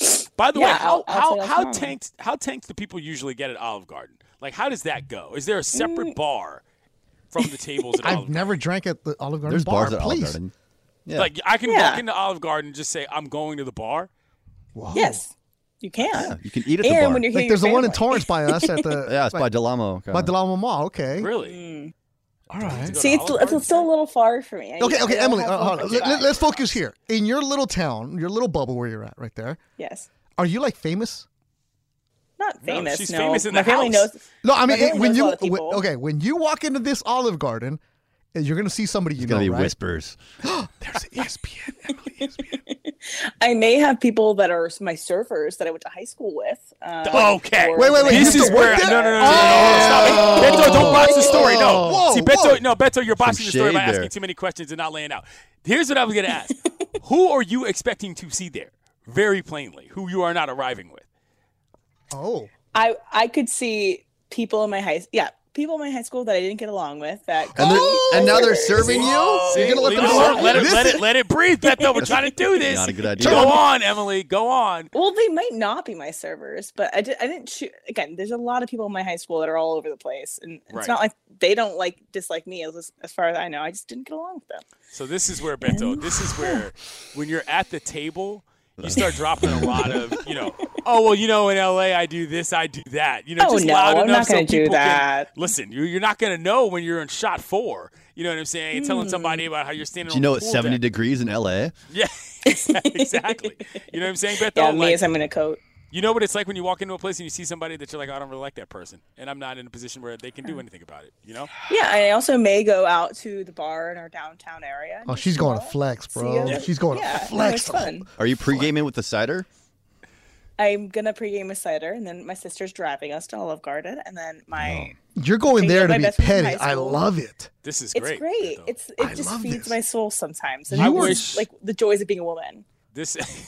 By the way, Yeah, how I'll- I'll how tell you how tomorrow. tanked how tanked do people usually get at Olive Garden? Like, how does that go? Is there a separate Mm. bar from the tables at I've Olive never drank at the Olive Garden There's bar. bars at Olive Please. Garden. Yeah. Garden? Like, I can Yeah. walk into Olive Garden and just say I'm going to the bar. Whoa. Yes, you can. Yeah, you can eat at the and bar. when you're here, Like there's the your one in family. Torrance by us at the yeah, it's by by, Delamo. by Delamo Mall. Okay. Really? Mm. All right. To go See, to it's, Olive Garden it's still a little far for me. I- Okay, I okay, don't Emily, have uh, hold one on. Let, close by. us focus here. In your little town, your little bubble where you're at right there, Yes, are you like famous? not No, famous. she's no. famous in My the family house. knows. No, I mean, My family when knows a you lot of when- people. okay, when you walk into this Olive Garden, uh, you're gonna see somebody you It's know, gonna be right? whispers. There's E S P N. Emily, E S P N. I may have people that are my surfers that I went to high school with. Um, Okay. or- Wait, wait, wait. This you is still work where no, there? no, no, no, no, no, no, stop it. Beto, don't botch the story. No, Whoa, see, Beto, whoa. no, Beto, you're botching the story shade by asking there. too many questions and not laying out. Here's what I was going to ask: who are you expecting to see there? Very plainly, who you are not arriving with. Oh, I I could see people in my high yeah people in my high school that I didn't get along with that And, they're- Oh! and now they're serving you? See, You're gonna let leave them it know? alone. Let it, This let is- it, let it breathe, Beto. We're trying to do this. Not a good idea. Go on, Emily. Go on. well they might not be my servers but I, did, I didn't shoot again there's a lot of people in my high school that are all over the place and it's Right. not like they don't like dislike me as, as far as I know I just didn't get along with them. So this is where Beto. This is where when you're at the table, you start dropping a lot of, you know, oh well, you know, in L A I do this, I do that. You know, Oh, just no, loud I'm enough not so gonna do people that. Can, listen, you, you're not going to know when you're in shot four. You know what I'm saying? You're telling Hmm. somebody about how you're standing. Do you on know the it's pool seventy deck. degrees in L A? Yeah, exactly. You know what I'm saying, Beto? Yeah, me Like, as I'm in a coat. you know what it's like when you walk into a place and you see somebody that you're like, oh, I don't really like that person, and I'm not in a position where they can do anything about it. You know? Yeah, I also may go out to the bar in our downtown area. and oh, just, she's you going know, to flex, see bro. ya. She's going Yeah, to no, flex. it's fun. Are you pre-gaming with the cider? I'm gonna pregame with cider, and then my sister's driving us to Olive Garden, and then my You're going Being there to my be best friend in petty. high I school. love it. This is it's great. great. Beto. It's it I just love feeds this. my soul sometimes. And I it's wish- like the joys of being a woman. This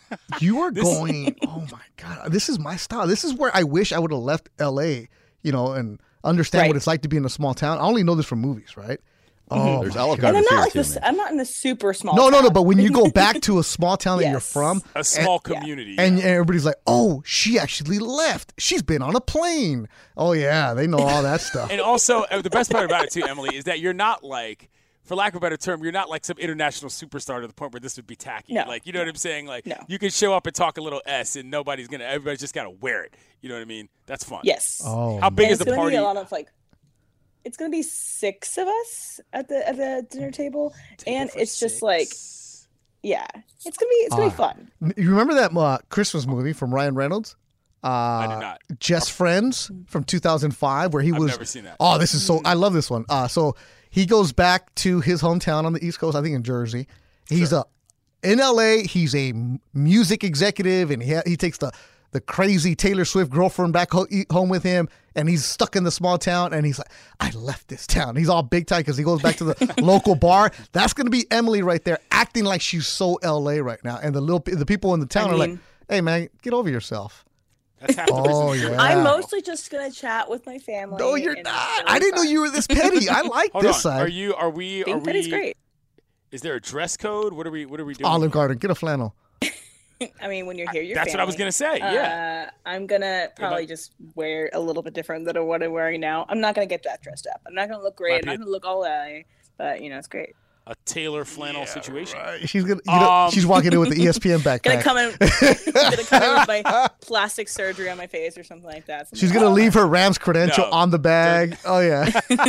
You are going, oh my God, this is my style. This is where I wish I would have left L A, you know, and understand Right. what it's like to be in a small town. I only know this from movies, right? Oh, There's my Olive God. And I'm Garden not like too, this. man. I'm not in the super small. No, no, no. town. But when you go back to a small town that you're Yes. from, A small and, community. and yeah. everybody's like, oh, she actually left. She's been on a plane. Oh, yeah. They know all that stuff. And also, uh, the best part about it too, Emily, is that you're not like, for lack of a better term, you're not like some international superstar to the point where this would be tacky. No. Like, you know what I'm saying? Like, No. you can show up and talk a little S, and nobody's gonna. Everybody's just gotta wear it. You know what I mean? That's fun. Yes. Oh, How big And is it's the gonna party? be a lot of like. It's gonna be six of us at the at the dinner table, Table and for it's just six. like, yeah, it's gonna be it's gonna be Ah. fun. You remember that uh, Christmas movie from Ryan Reynolds? Uh, I did not. Just Friends from two thousand five, where he I've was. never seen that. Oh, this is so. I love this one. Uh, so he goes back to his hometown on the East Coast, I think in Jersey. He's a in L A. He's a m- music executive, and he ha- he takes the the crazy Taylor Swift girlfriend back ho- e- home with him, and he's stuck in the small town. And he's like, I left this town. He's all big time because he goes back to the local bar. That's gonna be Emily right there, acting like she's so L A right now, and the little pe- the people in the town I are like, mean- Hey man, get over yourself. That's half the Oh reason. yeah. I'm mostly just gonna chat with my family. No, you're and not. it's I really didn't know fun. you were this petty. I like Hold this on. side. Are you? Are we? Are Being petty's we? great. Is there a dress code? What are we? What are we doing? Olive Garden, get a flannel. I mean, when you're here, you're That's what I was family. gonna say. Yeah. Uh, I'm gonna probably might- just wear a little bit different than what I'm wearing now. I'm not gonna get that dressed up. I'm not gonna look great. Might I'm be not a- gonna look all L A, but you know, it's great. A Taylor flannel situation. She's gonna, you know, Um, she's walking in with the E S P N backpack. Gonna come in, gonna come in with my plastic surgery on my face or something like that. She's Something gonna like leave her Rams credential No. on the bag. Oh yeah,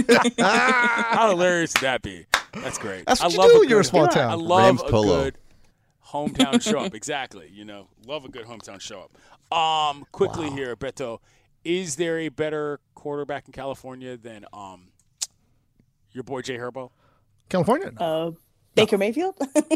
How hilarious would that be? That's great. that's what I you love do. a You're a good- small I town. love Rams a polo. good hometown show up. Exactly. You know, love a good hometown show up. Um, quickly here, Beto, is there a better quarterback in California than um your boy Jay Herbo? California. that. Uh, Baker Mayfield.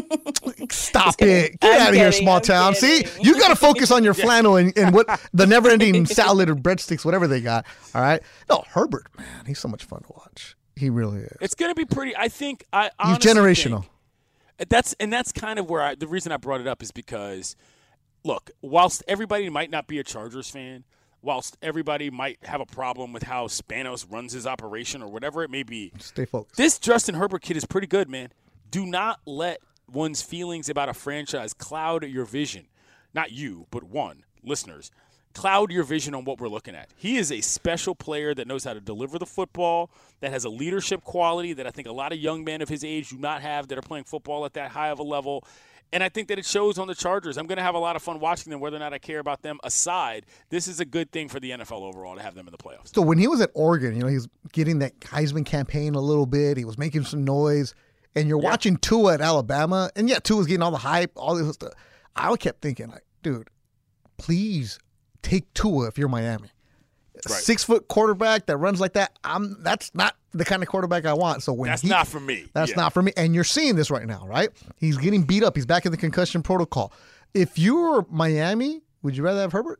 Stop kidding. it. Get I'm out of here, kidding, small I'm town. See, kidding. you got to focus on your flannel and, and what the never-ending salad or breadsticks, whatever they got. All right. No, Herbert, man, he's so much fun to watch. He really is. It's going to be pretty. I think. I He's honestly generational. think- That's and that's kind of where I. The reason I brought it up is because, look, whilst everybody might not be a Chargers fan, whilst everybody might have a problem with how Spanos runs his operation or whatever it may be, Stay focused. this Justin Herbert kid is pretty good, man. Do not let one's feelings about a franchise cloud your vision. Not you, but one, listeners. Cloud your vision on what we're looking at. He is a special player that knows how to deliver the football, that has a leadership quality that I think a lot of young men of his age do not have that are playing football at that high of a level. And I think that it shows on the Chargers. I'm going to have a lot of fun watching them, whether or not I care about them aside. This is a good thing for the N F L overall to have them in the playoffs. So when he was at Oregon, you know, he was getting that Heisman campaign a little bit. He was making some noise. And you're watching Tua at Alabama, and yeah, Tua's getting all the hype, all this stuff. I kept thinking, like, dude, please take Tua if you're Miami. Right. Six foot quarterback that runs like that. I'm. That's not the kind of quarterback I want. So when That's he- not for me. That's Yeah. not for me. And you're seeing this right now, right? He's getting beat up. He's back in the concussion protocol. If you were Miami, would you rather have Herbert?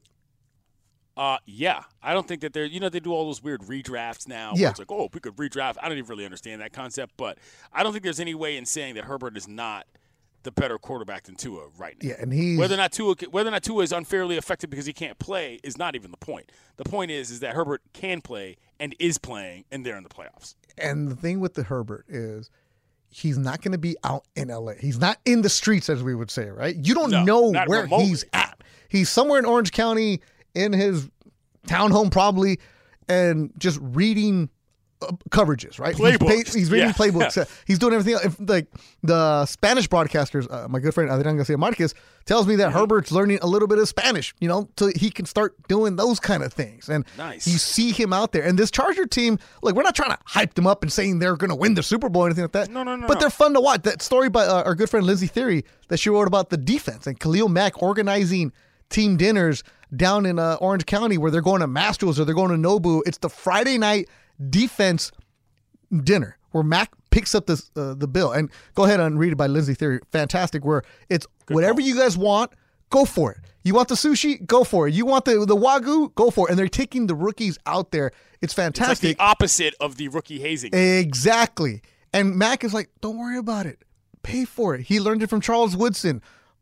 Uh, yeah. I don't think that they're, you know, they do all those weird redrafts now. Yeah. Where it's like, oh, we could redraft. I don't even really understand that concept, but I don't think there's any way in saying that Herbert is not the better quarterback than Tua right now. Yeah, and he's Whether or not Tua, whether or not Tua is unfairly affected because he can't play is not even the point. The point is, is that Herbert can play and is playing, and they're in the playoffs. and the thing with the Herbert is he's not going to be out in L A. He's not in the streets, as we would say, right? You don't No, know not where remotely. he's at. He's somewhere in Orange County in his townhome probably, and just reading uh, coverages, right? He's, Playbooks. pa- he's reading Yeah. playbooks. Uh, He's doing everything else. If, like the Spanish broadcasters, uh, my good friend Adrian Garcia Marquez tells me that Mm-hmm. Herbert's learning a little bit of Spanish, you know, so he can start doing those kind of things. And Nice. you see him out there. And this Charger team, like, we're not trying to hype them up and saying they're going to win the Super Bowl or anything like that. No, no, no, But no. they're fun to watch. That story by uh, our good friend Lindsay Theory that she wrote about the defense and Khalil Mack organizing team dinners down in uh, Orange County where they're going to Mastro's or they're going to Nobu. It's the Friday night defense dinner where Mac picks up this, uh, the bill. And go ahead and read it by Lindsay Theory. Fantastic. Where it's whatever you guys want, go for it. You want the sushi? Go for it. You want the, the Wagyu? Go for it. And they're taking the rookies out there. It's It's like fantastic. the opposite of the rookie hazing. Exactly. And Mac is like, don't worry about it. Pay for it. He learned it from Charles Woodson.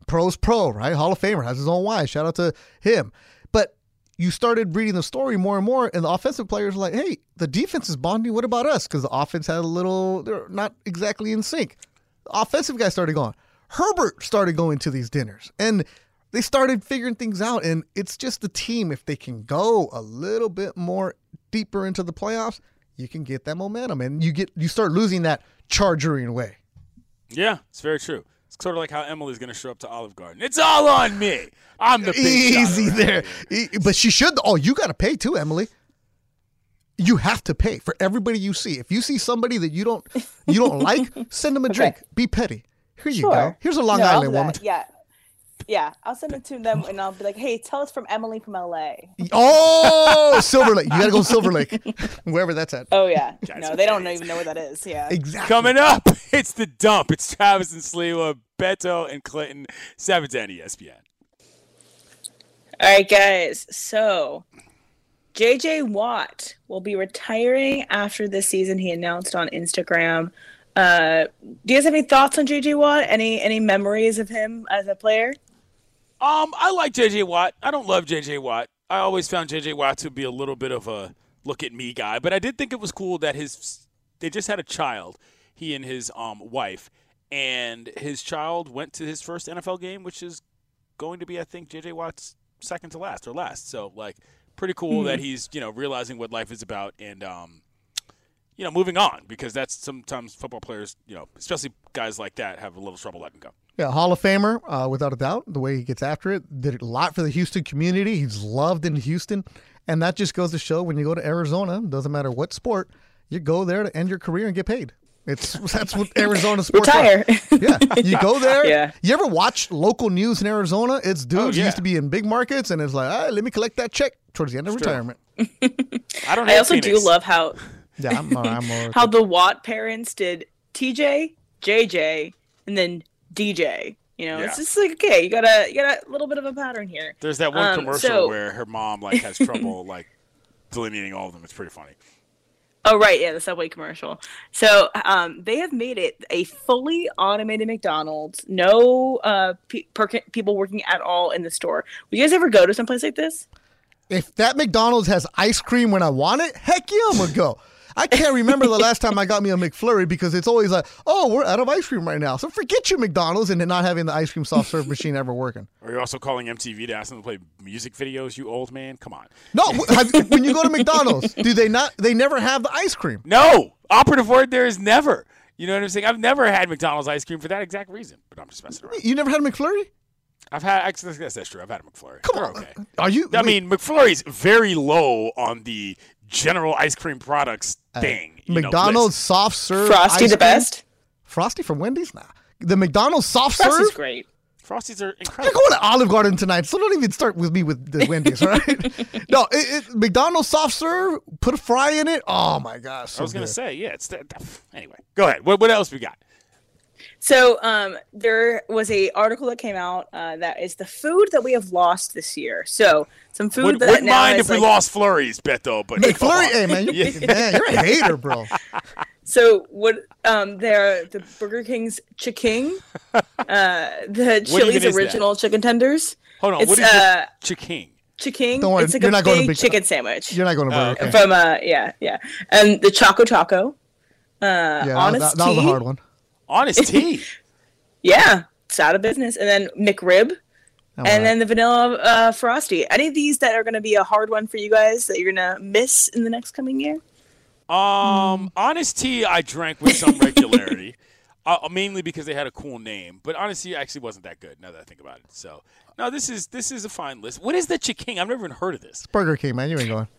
Pro's pro, right? Hall of Famer, has his own wife. Shout out to him. But you started reading the story more and more, and the offensive players were like, hey, the defense is bonding. What about us? Because the offense had a little, they're not exactly in sync. The offensive guys started going. Herbert started going to these dinners, and they started figuring things out. And it's just the team. If they can go a little bit more deeper into the playoffs, you can get that momentum, and you get you start losing that chargering way. Yeah, it's very true. It's sort of like how Emily's going to show up to Olive Garden. It's all on me. I'm the big Easy shot there. here. E- But she should. Oh, you got to pay too, Emily. You have to pay for everybody you see. If you see somebody that you don't you don't like, send them a Okay. drink. Be petty. Here you Sure. go. Here's a Long No, I'll Island do that. woman. Yeah. Yeah, I'll send it to them and I'll be like, hey, tell us from Emily from L A. Oh, Silver Lake. You got to go Silver Lake, wherever that's at. Oh, yeah. Giants No, and they don't Giants. even know where that is. Yeah. Exactly. Coming up, it's the dump. It's Travis and Sliwa, Beto and Clinton, seven ten E S P N. All right, guys. So, J J Watt will be retiring after this season. He announced on Instagram. Uh, do you guys have any thoughts on J J Watt? Any any memories of him as a player? Um, I like J J Watt. I don't love J J Watt. I always found J J Watt to be a little bit of a look at me guy, but I did think it was cool that his they just had a child, he and his um wife, and his child went to his first N F L game, which is going to be, I think, J J Watt's second to last or last. So like, pretty cool Mm-hmm. that he's you know realizing what life is about and um. You know, moving on, because that's sometimes football players, you know, especially guys like that, have a little trouble letting go. Yeah, Hall of Famer, uh, without a doubt. The way he gets after it, did a lot for the Houston community. He's loved in Houston, and that just goes to show when you go to Arizona, doesn't matter what sport, you go there to end your career and get paid. It's that's what Arizona sports Retire. are. Yeah, you go there. Yeah. You ever watch local news in Arizona? It's dudes Oh, who yeah. used to be in big markets, and it's like, ah, let me collect that check towards the end of It's true. retirement. I don't. I hate also Phoenix. do love how Yeah, I'm, I'm more. how the Watt parents did T J, J J, and then D J. You know, it's Yeah. just like, okay, you got a you got a little bit of a pattern here. There's that one Um, commercial so- where her mom like has trouble like delineating all of them. It's pretty funny. Oh, right. Yeah, the Subway commercial. So um, they have made it a fully automated McDonald's. No uh, pe- per- people working at all in the store. Would you guys ever go to someplace like this? If that McDonald's has ice cream when I want it, heck yeah, I'm gonna go. I can't remember the last time I got me a McFlurry because it's always like, oh, we're out of ice cream right now. So forget you, McDonald's, and not having the ice cream soft serve machine ever working. Are you also calling M T V to ask them to play music videos? You old man, come on. No, have, when you go to McDonald's, do they not? They never have the ice cream. No, operative word there is never. You know what I'm saying? I've never had McDonald's ice cream for that exact reason. But I'm just messing around. You never had a McFlurry? I've had. I guess that's true. I've had a McFlurry. Come They're on. okay. Are you? I wait, mean, McFlurry's very low on the general ice cream products thing. you know, McDonald's list. soft serve. Frosty ice the cream? best? Frosty from Wendy's? Nah. The McDonald's soft Frosty's serve? great. Frosties are You're incredible. going to Olive Garden tonight, so don't even start with me with the Wendy's, all right? No, it, it, McDonald's soft serve, put a fry in it. Oh, my gosh. I was gonna say, yeah. It's that. Anyway, go ahead. What, what else we got? So um, there was a article that came out uh, that is the food that we have lost this year. So some food Would, that wouldn't now mind is if we like- lost flurries, Beto. But come McFlurry, on. hey, man, you, Yeah. man, you're a hater, bro. So what? Um, they're the Burger King's Chiking, uh, the Chili's even is original chicken tenders. Hold on. It's What is uh, the Chiking? Chiking. Don't worry, it's like you're a not going to big Big- chicken sandwich You're not going to Oh, Burger okay. King. from uh, yeah, yeah, and the Choco Choco. Uh, Yeah, that, Honest that, that was a Tea. hard one. Honest tea. Yeah, it's out of business. And then McRib, Oh, and wow. then the vanilla uh, frosty. Any of these that are going to be a hard one for you guys that you're going to miss in the next coming year? Um, Honest Tea, I drank with some regularity, uh, mainly because they had a cool name. But Honest Tea actually wasn't that good. Now that I think about it, so no, this is this is a fine list. What is the Chiking? I've never even heard of this. Burger King, man, you ain't going.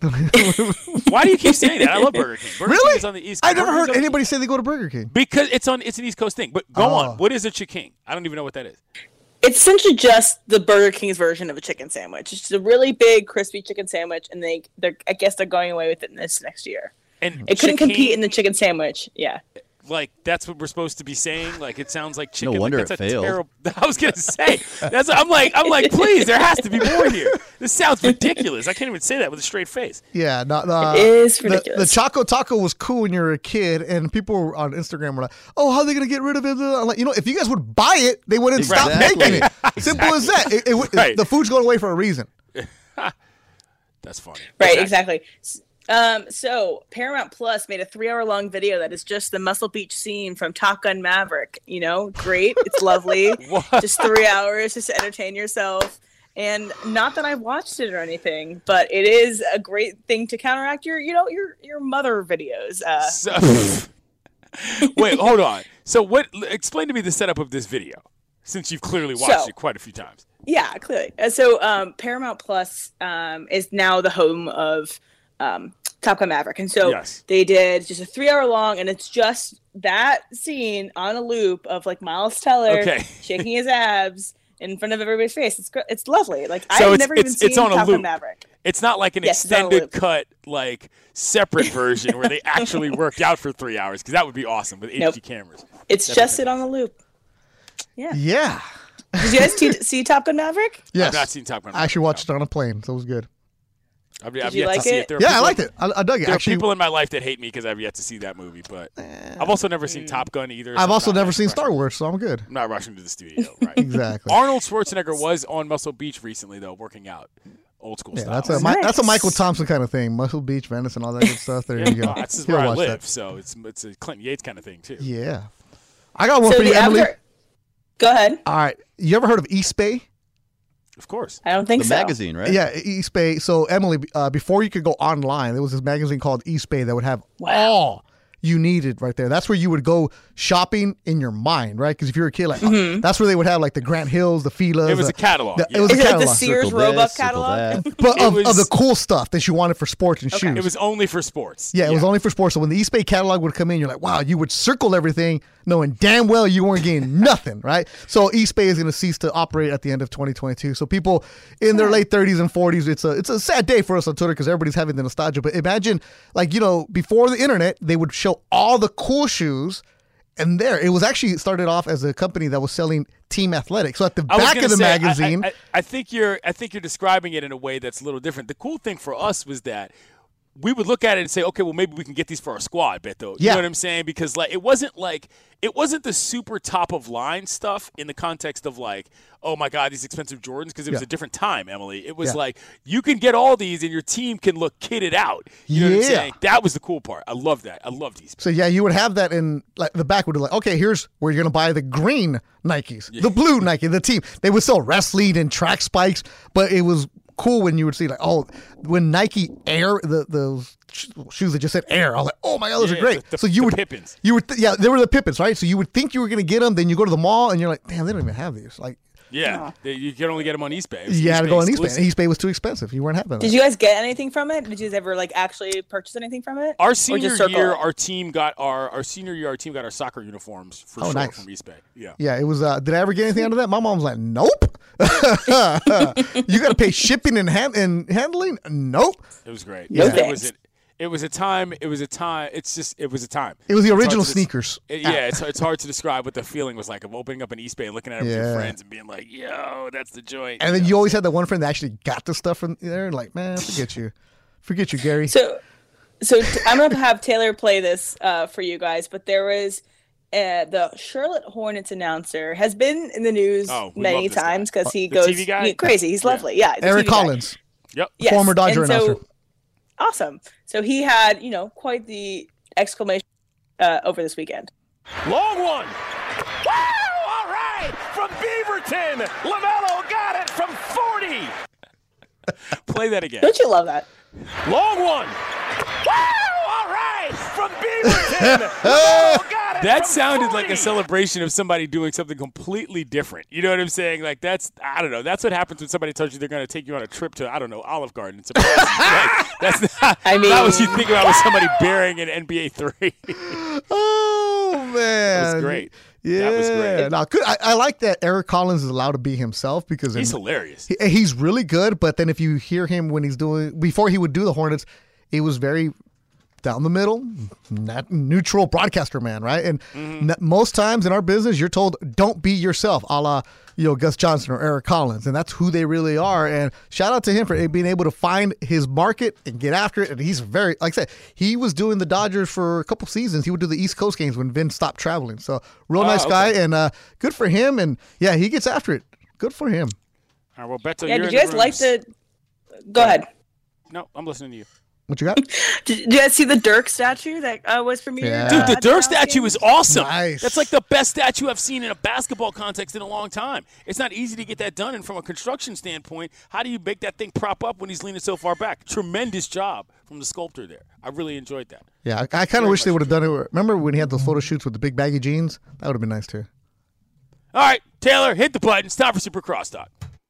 Why do you keep saying that? I love Burger King. Burger Really? King is on the East. I never Burger King's heard on the- anybody say they go to Burger King. because it's on. It's an East Coast thing. But go Oh. on. What is a Chiking? I don't even know what that is. It's essentially just the Burger King's version of a chicken sandwich. It's just a really big, crispy chicken sandwich, and they, they're, I guess they're going away with it this next year. And It couldn't Chiking- compete in the chicken sandwich. Yeah. like that's what we're supposed to be saying? Like it sounds like chicken. No wonder like, that's it a failed. Terrible, I was gonna say that's. I'm like I'm like please, there has to be more here. This sounds ridiculous. I can't even say that with a straight face. Yeah, no, no, It is the, ridiculous. the Choco Taco was cool when you were a kid, and people were on Instagram were like, "Oh, how are they gonna get rid of it?" I'm like, you know, if you guys would buy it, they wouldn't stop Exactly. making it. Simple as that. It, it, Right. The food's going away for a reason. That's funny. Right, Okay. exactly. S- Um, so Paramount Plus made a three-hour-long video that is just the Muscle Beach scene from Top Gun Maverick. You know, great, it's lovely. What? Just three hours just to entertain yourself. And not that I've watched it or anything, but it is a great thing to counteract your, you know, your your mother videos. Uh, So, wait, hold on. So what? Explain to me the setup of this video, since you've clearly watched So- it quite a few times. Yeah, clearly. Uh, So um, Paramount Plus um, is now the home of um, Top Gun Maverick, and so Yes. they did just a three-hour long, and it's just that scene on a loop of like Miles Teller Okay. shaking his abs in front of everybody's face. It's gr- it's lovely. Like So I've it's- never it's- even seen it's on a Top loop. Gun Maverick. It's not like an Yes, it's on a extended loop. cut, like separate version where they actually worked out for three hours because that would be awesome with Nope. H D cameras. It's That'd be just it on a loop. Yeah. Yeah. Did you guys t- see Top Gun Maverick? Yes. I've not seen Top Gun. I actually watched it on a plane, so it was good. I've, I've you yet like to see it? it. There are Yeah, I people- liked it. I, I dug it. There Actually, are people in my life that hate me because I've yet to see that movie, but I've also never seen Top Gun either. so I've I'm also not, never like, seen rushing- Star Wars, so I'm good. I'm not rushing to the studio. Right. Exactly. Arnold Schwarzenegger was on Muscle Beach recently, though, working out, old school Yeah, style. that's a Mi- that's a Nice. Michael Thompson kind of thing. Muscle Beach, Venice, and all that good stuff. There you go. Oh, this is He'll where I watch live, that. so it's it's a Clinton Yates kind of thing too. Yeah. I got one So for you, the Emily. Avatar- Go ahead. All right. You ever heard of East Bay? Of course. I don't think The so. magazine, right? Yeah, East Bay. So Emily, uh, before you could go online, there was this magazine called East Bay that would have all you needed right there. That's where you would go shopping in your mind, right? Because if you're a kid, like oh, that's where they would have like the Grant Hills, the Filas. It was the- a catalog. the- yeah. It was Is a it like the catalog. Sears Circle Roebuck this, circle catalog? that. but It of, was- of the cool stuff that you wanted for sports and shoes. It was only for sports. Yeah, it was only for sports. So when the East Bay catalog would come in, you're like, wow, you would circle everything knowing damn well you weren't getting nothing, right? So East Bay is going to cease to operate at the end of twenty twenty-two. So people in their late thirties and forties, it's a it's a sad day for us on Twitter because everybody's having the nostalgia. But imagine, like, you know, before the internet, they would show all the cool shoes. And there, it was actually started off as a company that was selling team athletics. So at the I was back gonna of the say, I- magazine, I, I, I think you're I think you're describing it in a way that's a little different. The cool thing for us was that we would look at it and say, okay, well, maybe we can get these for our squad, Beto. You Yeah. know what I'm saying? Because like it wasn't like it wasn't the super top of line stuff in the context of like, oh my God, these expensive Jordans, because it was Yeah. a different time, Emily. It was Yeah. like you can get all these and your team can look kitted out. You know what I'm Yeah. saying? That was the cool part. I love that. I love these. so yeah, you would have that in like the back would be like, okay, here's where you're gonna buy the green Nikes, the blue Nike, the team. They would sell wrestling and track spikes, but it was cool when you would see like, oh, when Nike Air, the the sh- shoes that just said Air, I was like, oh my god, those Yeah, are great. the- the- so you the would Pippins. you would th- yeah, they were the Pippins, right? So you would think you were gonna get them, then you go to the mall and you're like, damn, they don't even have these. Like, Yeah, they, you can only get them on East Bay. It was you had to East go Bay on East Bay. exclusive. East Bay was too expensive. You weren't having that. Did you guys get anything from it? Did you guys ever like actually purchase anything from it? Our Or senior just circle year, it? our team got our our senior year, our team got our soccer uniforms for Oh, sure nice. from East Bay. Yeah, Yeah, it was. Uh, did I ever get anything out of that? My mom was like, "Nope." You got to pay shipping and, hand- and handling. Nope. it was great. No it thanks. was a, it was a time. It was a time. It's just it was a time. It was the It's hard original to des- sneakers. it- yeah, it's it's hard to describe what the feeling was like of opening up an East Bay, looking at it with Yeah. your friends, and being like, "Yo, that's the joint." And then you always had that one friend that actually got the stuff from there, and like, man, forget you, forget you, Gary. So, so t- I'm gonna have Taylor play this uh, for you guys. But there was uh, the Charlotte Hornets announcer has been in the news Oh, we many love this guy. times because he The goes T V guy? he- crazy. He's Yeah. lovely. Yeah, the Eric T V guy. Collins, Yep. Yes, former Dodger and so- announcer. Awesome. So he had, you know, quite the exclamation uh, over this weekend. Long one. Woo! All right. From Beaverton. LaMelo got it from forty. Play that again. Don't you love that? Long one. Woo! All right. From Beaverton. LaMelo got it That from sounded like a forty. celebration of somebody doing something completely different. You know what I'm saying? Like that's I don't know. That's what happens when somebody tells you they're going to take you on a trip to I don't know Olive Garden. It's surprising. Like, that's not, I mean- not what you think about with somebody bearing an N B A three. Oh man, was great. Yeah, That was great. No, good. I, I like that Eric Collins is allowed to be himself because He's in- hilarious. he- he's really good. But then if you hear him when he's doing before he would do the Hornets, it was very down the middle, net neutral broadcaster man, right? And Mm-hmm. n- most times in our business, you're told, don't be yourself, a la, you know, Gus Johnson or Eric Collins. And that's who they really are. And shout out to him for being able to find his market and get after it. And he's very, like I said, he was doing the Dodgers for a couple seasons. He would do the East Coast games when Vin stopped traveling. So real Oh, nice okay. guy, and uh, good for him. And yeah, he gets after it. Good for him. All right, well, Beto, Yeah, you're did in you the guys like rooms. the? Go ahead. No, I'm listening to you. What you got? Did, did you guys see the Dirk statue that uh, was premiered? Yeah. Dude, uh, the at Dirk Dallas statue game? is awesome. Nice. That's like the best statue I've seen in a basketball context in a long time. It's not easy to get that done, and from a construction standpoint, how do you make that thing prop up when he's leaning so far back? Tremendous job from the sculptor there. I really enjoyed that. Yeah, I, I kind Very of wish they much would have done it. Remember when he had those photo shoots with the big baggy jeans? That would have been nice too. All right, Taylor, hit the button. It's time for Super Crosstalk.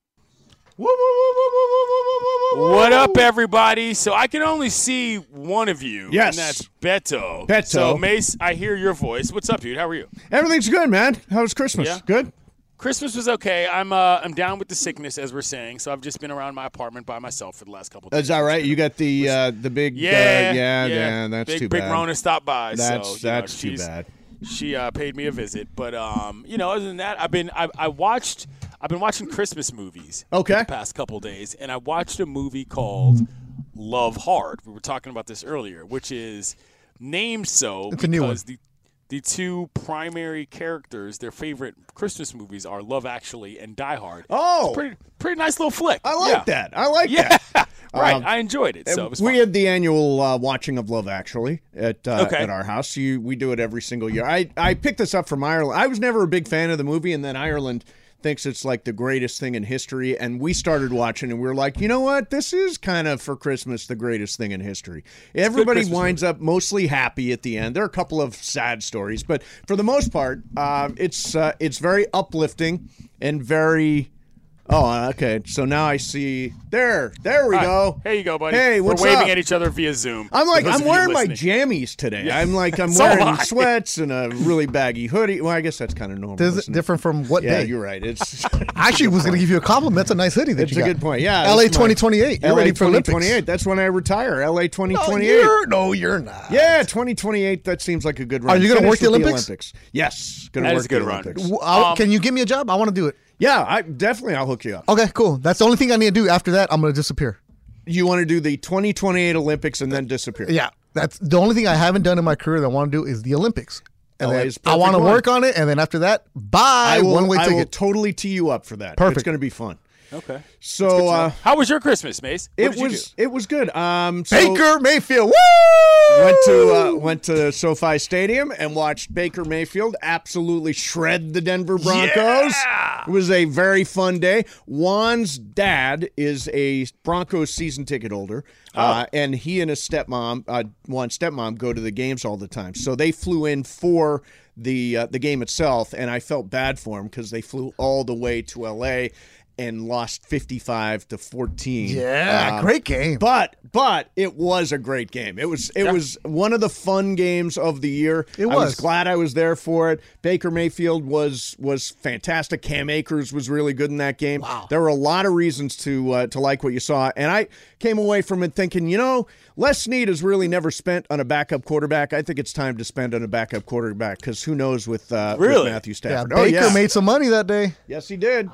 What up, everybody? So I can only see one of you. Yes. And that's Beto. Beto. So, Mace, I hear your voice. What's up, dude? How are you? Everything's good, man. How was Christmas? Yeah? Good? Christmas was okay. I'm uh, I'm down with the sickness, as we're saying. So I've just been around my apartment by myself for the last couple of days. Is that right? You got the uh, the big Yeah, uh, yeah, yeah, yeah, that's big, too big bad. Rona stopped by. That's so, you that's know, too she's- bad. She uh, paid me a visit, but um, you know, other than that, I've been I, I watched I've been watching Christmas movies. Okay. The past couple days, and I watched a movie called Love Hard. We were talking about this earlier, which is named so It's a new because the the two primary characters, their favorite Christmas movies are Love Actually and Die Hard. Oh. It's a pretty pretty nice little flick. I like Yeah. that. I like Yeah, that. right. Um, I enjoyed it. So it was we fun. had the annual uh, watching of Love Actually at uh, Okay. at our house. You, we do it every single year. I, I picked this up from Ireland. I was never a big fan of the movie, and then Ireland thinks it's like the greatest thing in history. And we started watching, and we were like, you know what? This is kind of for Christmas the greatest thing in history. Everybody Christmas winds up mostly happy at the end. There are a couple of sad stories, but for the most part, uh, it's uh, it's very uplifting and very. Oh, okay. So now I see. There, there we Hi. go. Here you go, buddy. Hey, what's We're waving up? at each other via Zoom. I'm like, For those I'm of you wearing my listening. jammies today. I'm like, I'm So am wearing I. sweats and a really baggy hoodie. Well, I guess that's kind of normal. This is isn't it? different from what Yeah, day? you're right. It's I actually was going to give you a compliment. That's a nice hoodie that it's you a got. good point. Yeah, L A this is my- twenty twenty-eight. You're L A ready for Olympics. twenty twenty-eight. That's when I retire. L A twenty No, twenty-eight. you're, no, you're not. Yeah, twenty twenty-eight. That seems like a good run. Are you gonna Finish work the with Olympics? Yes, gonna That work is a good the run. Olympics. W- I'll- Um, can you give me a job? I want to do it. Yeah, I definitely. I'll hook you up. Okay, cool. That's the only thing I need to do. After that, I'm going to disappear. You want to do the twenty twenty-eight Olympics and then disappear? Yeah, that's the only thing I haven't done in my career that I want to do is the Olympics. And L A then is I perfect want to one. work on it, and then after that, bye. I will, One way I will ticket. totally tee you up for that. Perfect. It's going to be fun. Okay. So uh, How was your Christmas, Mace? What it did you was do? it was good. Um, so Baker Mayfield. Woo! went to uh, went to SoFi Stadium and watched Baker Mayfield absolutely shred the Denver Broncos. Yeah! It was a very fun day. Juan's dad is a Broncos season ticket holder, uh, and he and his stepmom, uh, Juan's stepmom, go to the games all the time. So they flew in for the uh, the game itself, and I felt bad for him because they flew all the way to L A and lost fifty-five to fourteen. Yeah, Um, great game. But but it was a great game. It was it Yeah. was one of the fun games of the year. It I was was. glad I was there for it. Baker Mayfield was was fantastic. Cam Akers was really good in that game. Wow. There were a lot of reasons to uh, to like what you saw, and I came away from it thinking, you know, Les Snead has really never spent on a backup quarterback. I think it's time to spend on a backup quarterback because who knows with, uh, with Really? Matthew Yeah, Stafford. Baker oh yeah, made some money that day. yes he did.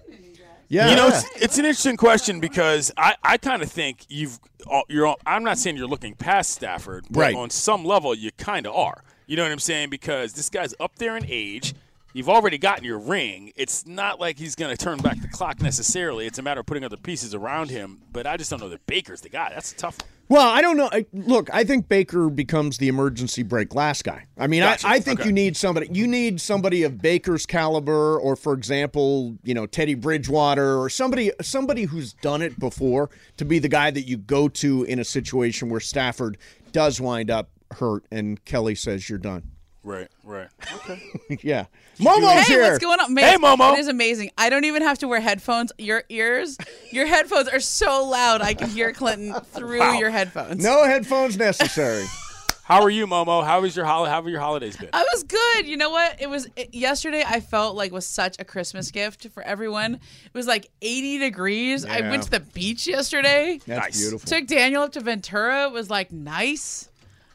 Yeah, You know, it's, it's an interesting question because I, I kind of think you've you're. I'm not saying you're looking past Stafford, but Right. on some level you kind of are. You know what I'm saying? Because this guy's up there in age. You've already gotten your ring. It's not like he's going to turn back the clock necessarily. It's a matter of putting other pieces around him. But I just don't know that Baker's the guy. That's a tough one. Well, I don't know. I, look, I think Baker becomes the emergency brake glass guy. I mean, Gotcha. I, I think Okay. you need somebody. You need somebody of Baker's caliber, or for example, you know, Teddy Bridgewater, or somebody somebody who's done it before to be the guy that you go to in a situation where Stafford does wind up hurt, and Kelly says you're done. Right, right. Yeah, Momo's Hey, here. what's going on? Mate, Hey, Momo. It is amazing. I don't even have to wear headphones. Your ears, your headphones are so loud. I can hear Clinton through Wow. your headphones. No headphones necessary. How are you, Momo? How was your hol- How have your holidays been? I was good. You know what? It was it, yesterday. I felt like was such a Christmas gift for everyone. It was like eighty degrees. I Yeah. went to the beach yesterday. That's Nice. beautiful. Took Daniel up to Ventura. It was like nice.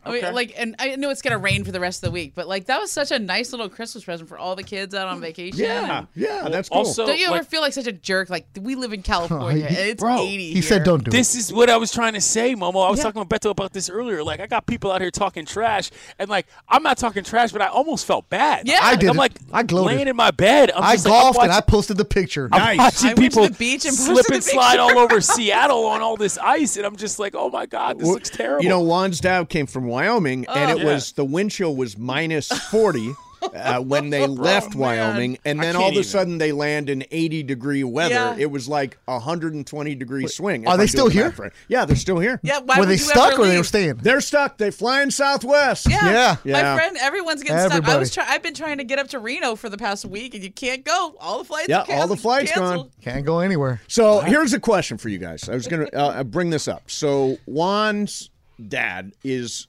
I mean, Okay. like, and I know it's gonna rain for the rest of the week, but like that was such a nice little Christmas present for all the kids out on vacation. Yeah, And yeah, that's cool. Also, don't you ever like, feel like such a jerk? Like we live in California, he- and it's bro, eighty. He here. said don't do this it. is what I was trying to say, Momo. I was Yeah. talking with Beto about this earlier. Like, I got people out here talking trash, and like, I'm not talking trash, but I almost felt bad. Yeah. I Like, did I'm it. like I gloated. laying in my bed. I'm I just like, I'm golfed and I watching- posted the picture. I'm Nice. watching I went to people the beach and slip posted and the slide picture. all over Seattle on all this ice, and I'm just like, oh my god, this Well, looks terrible. You know, Juan's dad came from Wyoming, and it Yeah. was the wind chill was minus forty uh, when they left man. Wyoming, and I then can't all of a even. sudden they land in eighty degree weather. Yeah. It was like a hundred and twenty degree swing. if are they I'm still doing here? math right. Yeah, they're still here. Yeah, why Were would they you stuck ever or they were leave? staying? They're stuck. They flying southwest. Yeah. Yeah. Yeah. My friend, everyone's getting stuck. I Everybody. was try- I've been trying to get up to Reno for the past week, and you can't go. All the flights. Yeah, are all canceled- the flights canceled. Can't go anywhere. So here's a question for you guys. I was gonna uh, bring this up. So Juan's dad is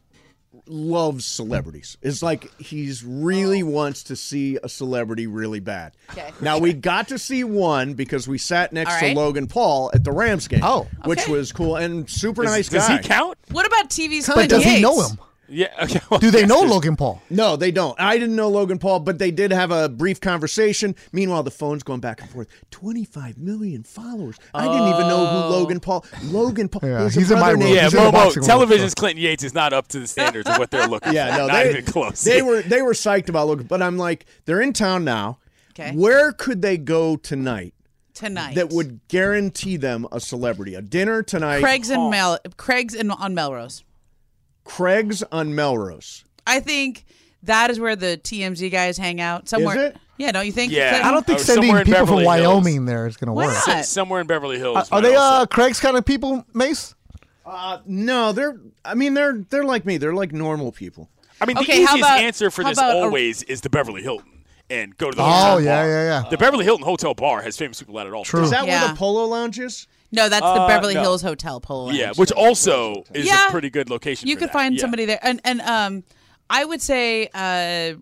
loves celebrities. It's like he's really wants to see a celebrity really bad. Okay. Now we got to see one because we sat next All to right. Logan Paul at the Rams game. Oh. which Okay. was cool and super does, nice does guy. he count? What about T V's But Clinton does he Yates? know him? Yeah. Okay. well, Do they yes, know there's- Logan Paul? No, they don't. I didn't know Logan Paul, but they did have a brief conversation. Meanwhile, the phone's going back and forth. twenty-five million followers. I didn't even know who Logan Paul. Logan Paul. Yeah, there's a he's in my brother world. named- Yeah, He's in the Momo. boxing world, Television's so. Clinton Yates is not up to the standards of what they're looking Yeah, for. no, not they, even close. They were they were psyched about Logan, but I'm like, they're in town now. Okay. Where could they go tonight Tonight. that would guarantee them a celebrity? A dinner tonight. Craig's and Mel. Craig's in, on Melrose. Craig's on Melrose. I think that is where the T M Z guys hang out. Somewhere. it? Yeah, don't you think? Yeah. Clinton? I don't think Oh, sending somewhere in people from Beverly Hills. Wyoming there is going to Why work. not? S- somewhere in Beverly Hills. Are, are might they also- uh, Craig's kind of people, Mace? Uh, no, they're. I mean, they're they're like me. They're like normal people. I mean, the Okay, how easiest about- answer for how this about a- always is the Beverly Hilton and go to the Oh, hotel yeah, bar. yeah, yeah. The Beverly Hilton Hotel Bar has famous people at it all. the True. time. Is that where Yeah. the Polo Lounge is? No, that's the Uh, Beverly no. Hills Hotel Polo Lounge. Yeah, which also is Yeah. a pretty good location. you for could that. find Yeah. somebody there, and and um, I would say uh,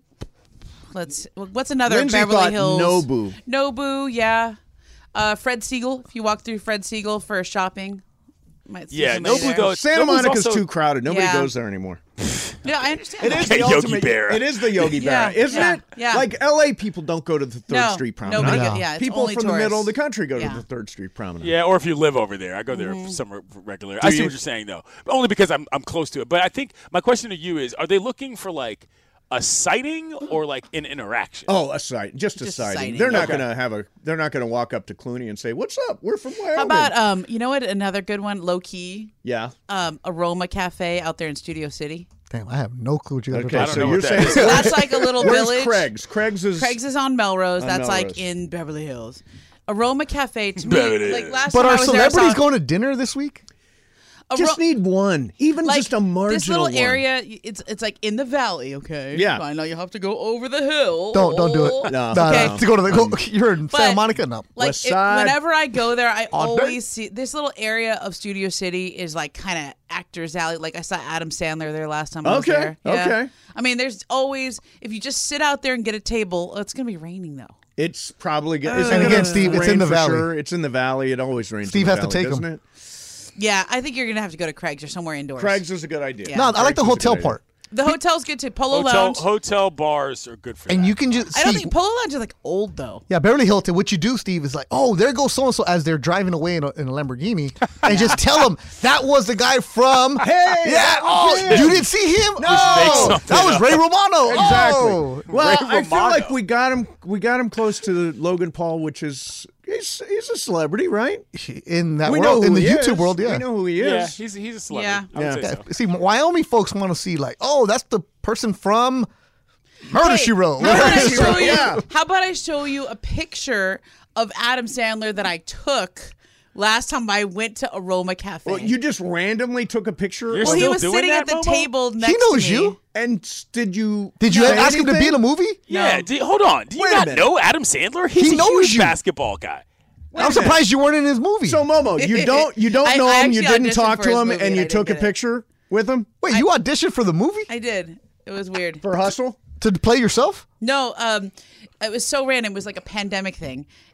let's what's another Lindsay Beverly thought Hills Nobu. Nobu, yeah. Uh, Fred Siegel. If you walk through Fred Siegel for shopping, might see Yeah, somebody Nobu there. goes- Santa Nobu's Monica's also- too crowded. Nobody Yeah. goes there anymore. Yeah, I understand. It that. is the Yogi ultimate. Berra. It is the Yogi Yeah, Berra, isn't yeah, it? yeah. Like L A people don't go to the Third No, Street Promenade. nobody No. go- yeah, it's People only from the middle of the tourists. country go Yeah. to the Third Street Promenade. Yeah, or if you live over there, I go there Mm-hmm. for summer regular. I see you? what you're saying though, but only because I'm I'm close to it. But I think my question to you is: are they looking for like a sighting or like an interaction? Oh, a sight, just a Just sighting. sighting. They're not Okay. going to have a. They're not going to walk up to Clooney and say, "What's up? We're from Wyoming." How about um, you know what? Another good one, low key, yeah. um, Aroma Cafe out there in Studio City. Damn, I have no clue what you guys Okay, are I talking don't so know you're what that saying is. That's like a little Where's village. Craig's? Craig's is. Craig's is on Melrose. On That's like Melrose. in Beverly Hills. Aroma Cafe to Beverly me, like Hills. last But time I are was there, I celebrities saw going to dinner this week? Aro- Just need one, even like just a marginal this little one. area. It's it's like in the valley. Okay. Yeah. I know you have to go over the hill. Don't don't do it. No. Nah, Okay. nah, to go to the go, you're in Santa But- Monica. No. Like West it- Side. whenever I go there, I All day. always see this little area of Studio City is like kind of actors alley. Like I saw Adam Sandler there last time I was Okay, there. Yeah. okay. I mean, there's always if you just sit out there and get a table. It's gonna be raining though. It's probably. Go- it's And gonna again, Steve, it's rain in the for valley. Sure. It's in the valley. It always rains. Steve in the has to valley, take 'em. doesn't it? Yeah, I think you're gonna have to go to Craig's or somewhere indoors. Craig's is a good idea. Yeah. No, I like the Craig's is a hotel good idea. part. The hotel's good too. Polo Hotel Lounge. hotel bars are good for And that. you can just I don't see- think Polo Lounge is like old though. Yeah, Beverly Hilton. What you do, Steve, is like, oh, there goes so and so as they're driving away in a, in a Lamborghini, and just tell them that was the guy from. Hey, yeah. that was Oh, him. you didn't see him? No. Oh, Just make that was Ray Romano. Exactly. Oh. Well, Ray I feel Romano. like we got him. We got him close to Logan Paul, which is he's he's a celebrity, right? In that we world, know in who the he YouTube is. world, yeah. we know who he is. yeah, he's he's a celebrity. Yeah. I would Yeah. say so. See, Wyoming folks want to see like, oh, that's the person from Murder Hey, She Wrote. How about, I She show Wrote, you, yeah. how about I show you a picture of Adam Sandler that I took last time I went to Aroma Cafe? Well, you just randomly took a picture. You're well, he still was doing sitting that, at the Momo? table next knows to me. you. And s- did you? Did you say ask him to be in a anything? movie? Yeah, No. do, hold on. Do you Wait a not minute. know Adam Sandler? He's He a knows huge you. basketball guy. I'm surprised you weren't in his movie. So Momo, you don't you don't I- know I him. You actually didn't auditioned talk for to his him, movie and and you I took a didn't get it. picture with him Wait, you auditioned for the movie I did. It was weird. for Hustle. to play yourself? No, um, it was so random. It was like a pandemic thing.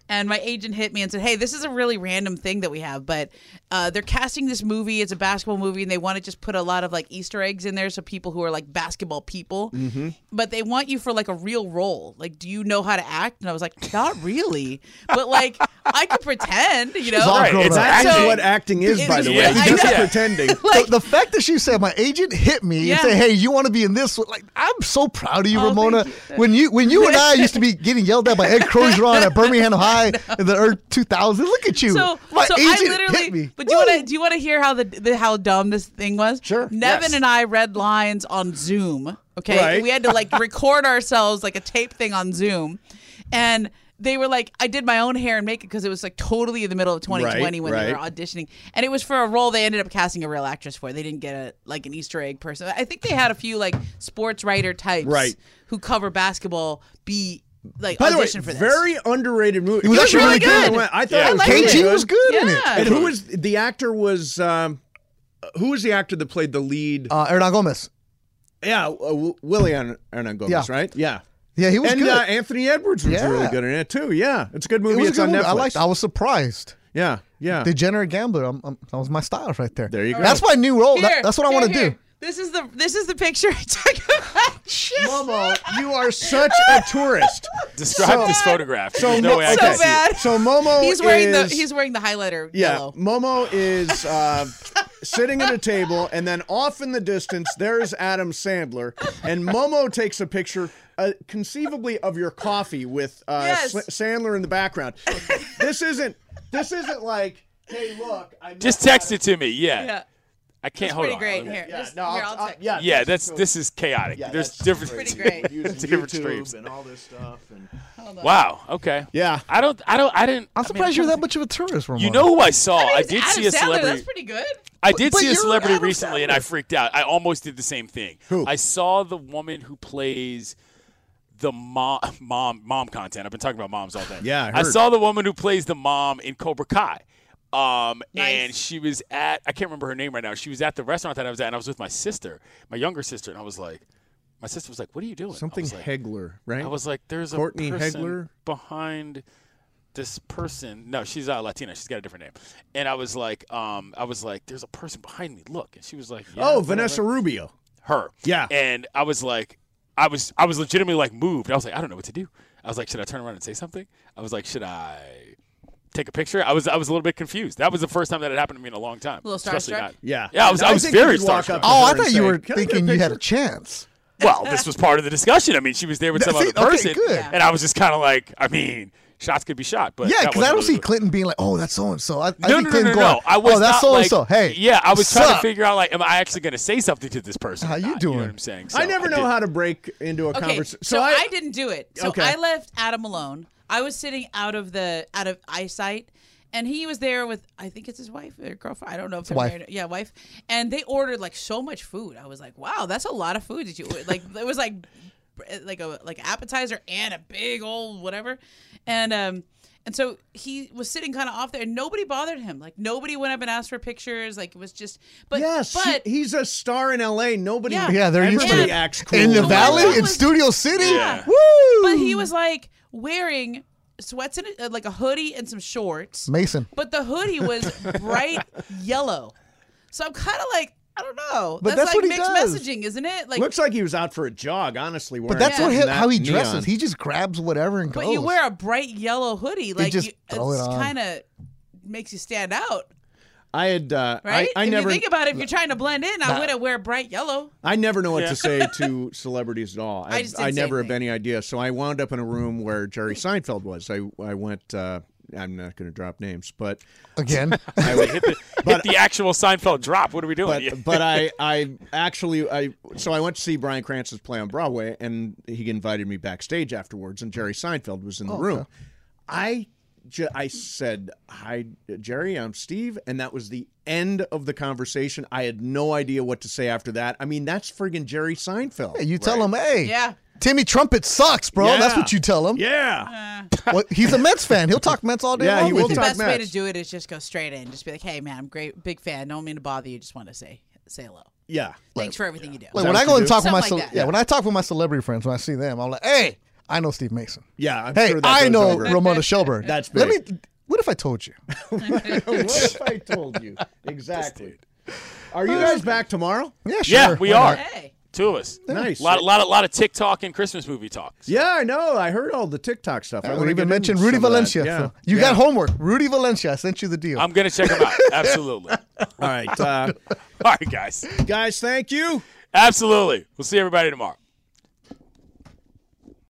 and my agent hit me and said, hey, this is a really random thing that we have, but uh, they're casting this movie. It's a basketball movie, and they want to just put a lot of like Easter eggs in there so people who are like basketball people, Mm-hmm. but they want you for like a real role. Like, do you know how to act? And I was like, not really, but like I could pretend, you know? Right. It's So- actually what acting is, by the way. Yeah. He's just I know. pretending. The, the fact that she said my agent hit me Yeah. and said, "Hey, you want to be in this?" Like, I'm so proud of you, Oh, Ramona. thank you. When you when you and I used to be getting yelled at by Ed Crogeron at Birmingham High in the early two thousands. Look at you. So, my so agent I literally. hit me. But do you want Woo! to do you want to hear how the, the how dumb this thing was? Sure. Nevin Yes. and I read lines on Zoom. Okay, Right. we had to like record ourselves like a tape thing on Zoom, and they were like, I did my own hair and makeup because it was like totally in the middle of twenty twenty Right, when they were right. auditioning, and it was for a role they ended up casting a real actress for. They didn't get a like an Easter egg person. I think they had a few like sports writer types Right. who cover basketball be like By the way, audition for this. very underrated movie. It was actually really good. I thought Yeah. it was I really liked K G good. was good in it. Yeah. And who was the actor? Was um, who was the actor that played the lead? Uh, Hernan Gomez. yeah, uh, W- Willie Hernan Hernan Gomez, Yeah. right? Yeah. Yeah, he was and good. Uh, Anthony Edwards was Yeah. really good in it too. Yeah, it's a good it movie. was a It's good on movie. Netflix. I liked. I was surprised. Yeah, yeah. Degenerate gambler. I'm, I'm, that was my style right there. There you go. That's my new role. That- Here, that's what I here, want to here. do. This is the this is the picture I took of that shit. Momo, you are such a tourist. Describe So- this photograph. So, There's no Mo- way I So can see it. bad. So Momo He's wearing is, the he's wearing the highlighter yeah. yellow. Momo is uh, sitting at a table, and then off in the distance there's Adam Sandler, and Momo takes a picture, uh, conceivably of your coffee with uh, Yes. S- Sandler in the background. This isn't. This isn't like, hey, look. I met Just text Adam- it to me. Yeah. Yeah, I can't it's hold pretty on. great. Okay. Here, Yeah, just, no, here, I'll, I'll I'll, check. yeah, Yeah, text that's it. this is chaotic. Yeah, There's that's different pretty great. Using different YouTube streams. and all this stuff. And Wow. Okay. yeah. I don't. I don't. I didn't. I'm I mean, surprised you're that much of a tourist, Ramona. You know who I saw? I, I, mean, did Adam see a Sandler, celebrity. That's pretty good. I did But see a you're celebrity Adam recently, and I Sandler. freaked out. I almost did the same thing. Who? I saw the woman who plays the mom, mom, mom content. I've been talking about moms all day. Yeah, I I heard. saw the woman who plays the mom in Cobra Kai. Um, Nice. and she was at, I can't remember her name right now. She was at the restaurant that I was at, and I was with my sister, my younger sister, and I was like, my sister was like, "What are you doing?" Something I was like, Hegler, right? I was like, "There's Courtney a person Hegler? behind this person." No, she's uh, Latina. She's got a different name. And I was like, um, I was like, "There's a person behind me. Look." And she was like, yeah, oh, whatever. Vanessa Rubio. Her. Yeah. And I was like, I was, I was legitimately like moved. I was like, I don't know what to do. I was like, should I turn around and say something? I was like, should I take a picture? I was, I was a little bit confused. That was the first time that had happened to me in a long time. A little Especially starstruck? not- Yeah. Yeah, I was, I I was think you very could walk starstruck. up to Oh, I her and thought you say, were "Can I get a thinking you had a picture?" chance. Well, this was part of the discussion. I mean, she was there with some See, other okay, person, good. Yeah. and I was just kind of like, I mean, shots could be shot, but Yeah, that because I wasn't don't really see what- Clinton being like, "Oh, that's so and so." I, I No, think no, no, Clinton no, going, no. I was "Oh, that's not so like, and so." Hey, yeah, I was what's trying to up? figure out like, am I actually going to say something to this person? How or you not? You doing? know what I'm saying? So I never know did. how to break into a Okay, conversation. so, I, didn't do it. So Okay. I left Adam alone. I was sitting out of the out of eyesight, and he was there with I think it's his wife or girlfriend. I don't know if they're wife. married. Yeah, wife. And they ordered like so much food. I was like, wow, that's a lot of food that you like. It was like like a like appetizer and a big old whatever, and um. And so he was sitting kind of off there, and nobody bothered him. Like nobody went up and asked for pictures. Like it was just, but yes, but he- he's a star in L A. Nobody. Yeah. Yeah, they're used to everybody it. acts cool. In the But Valley, what in was- Studio City. Yeah. Woo! but he was like wearing sweats and uh, like a hoodie and some shorts. Mason. But the hoodie was bright yellow. So I'm kind of like, I don't know. But that's, that's like what he mixed does. messaging, isn't it? Like, Looks like he was out for a jog, honestly. But wearing that's what something he, that how he neon. dresses. He just grabs whatever and goes. but you wear a bright yellow hoodie, like just you, throw it it's on. kind of makes you stand out, I had. Uh, right? I, I if never. you think about it, if you're trying to blend in, I wouldn't wear bright yellow. I never know what Yeah. to say to celebrities at all. I just I didn't say never have anything. any idea. So I wound up in a room where Jerry Seinfeld was. I I went. Uh, I'm not going to drop names, but Again. I Wait, hit the, hit the actual Seinfeld drop. What are we doing? but but I I actually I so I went to see Bryan Cranston's play on Broadway, and he invited me backstage afterwards, and Jerry Seinfeld was in the Oh, room. okay. I ju- I said, "Hi, Jerry. I'm Steve," and that was the end of the conversation. I had no idea what to say after that. I mean, that's friggin' Jerry Seinfeld. Hey, you tell him, hey, Yeah. Timmy Trumpet sucks, bro. That's Yeah. what you tell him. Yeah. Well, he's a Mets fan. He'll talk Mets all day Yeah, long he with will you. The talk best way Mets. to do it is just go straight in. Just be like, hey, man, I'm great, big fan. Don't mean to bother you. Just want to say say hello. Yeah. Thanks for everything you do. Like that when I what go you and do? talk with my Something ce- like yeah, that. when I talk with my celebrity friends, when I see them, I'm like, hey, I know Steve Mason. Yeah, I'm hey, sure that I goes know over. Ramona Shelburne. That's Let big. me. What if I told you? What if I told you? Exactly. Are you guys back tomorrow? Yeah, sure. Yeah, we Why are. not? Hey. Two of us. Nice. A lot, lot, lot of TikTok and Christmas movie talk. So. Yeah, I know. I heard all the TikTok stuff. I I wanna would get even into mention some Rudy of that. Valencia. Yeah. So you Yeah. got homework. Rudy Valencia. I sent you the deal. I'm going to check them out. Absolutely. All right. Uh, All right, guys. guys, thank you. Absolutely. We'll see everybody tomorrow.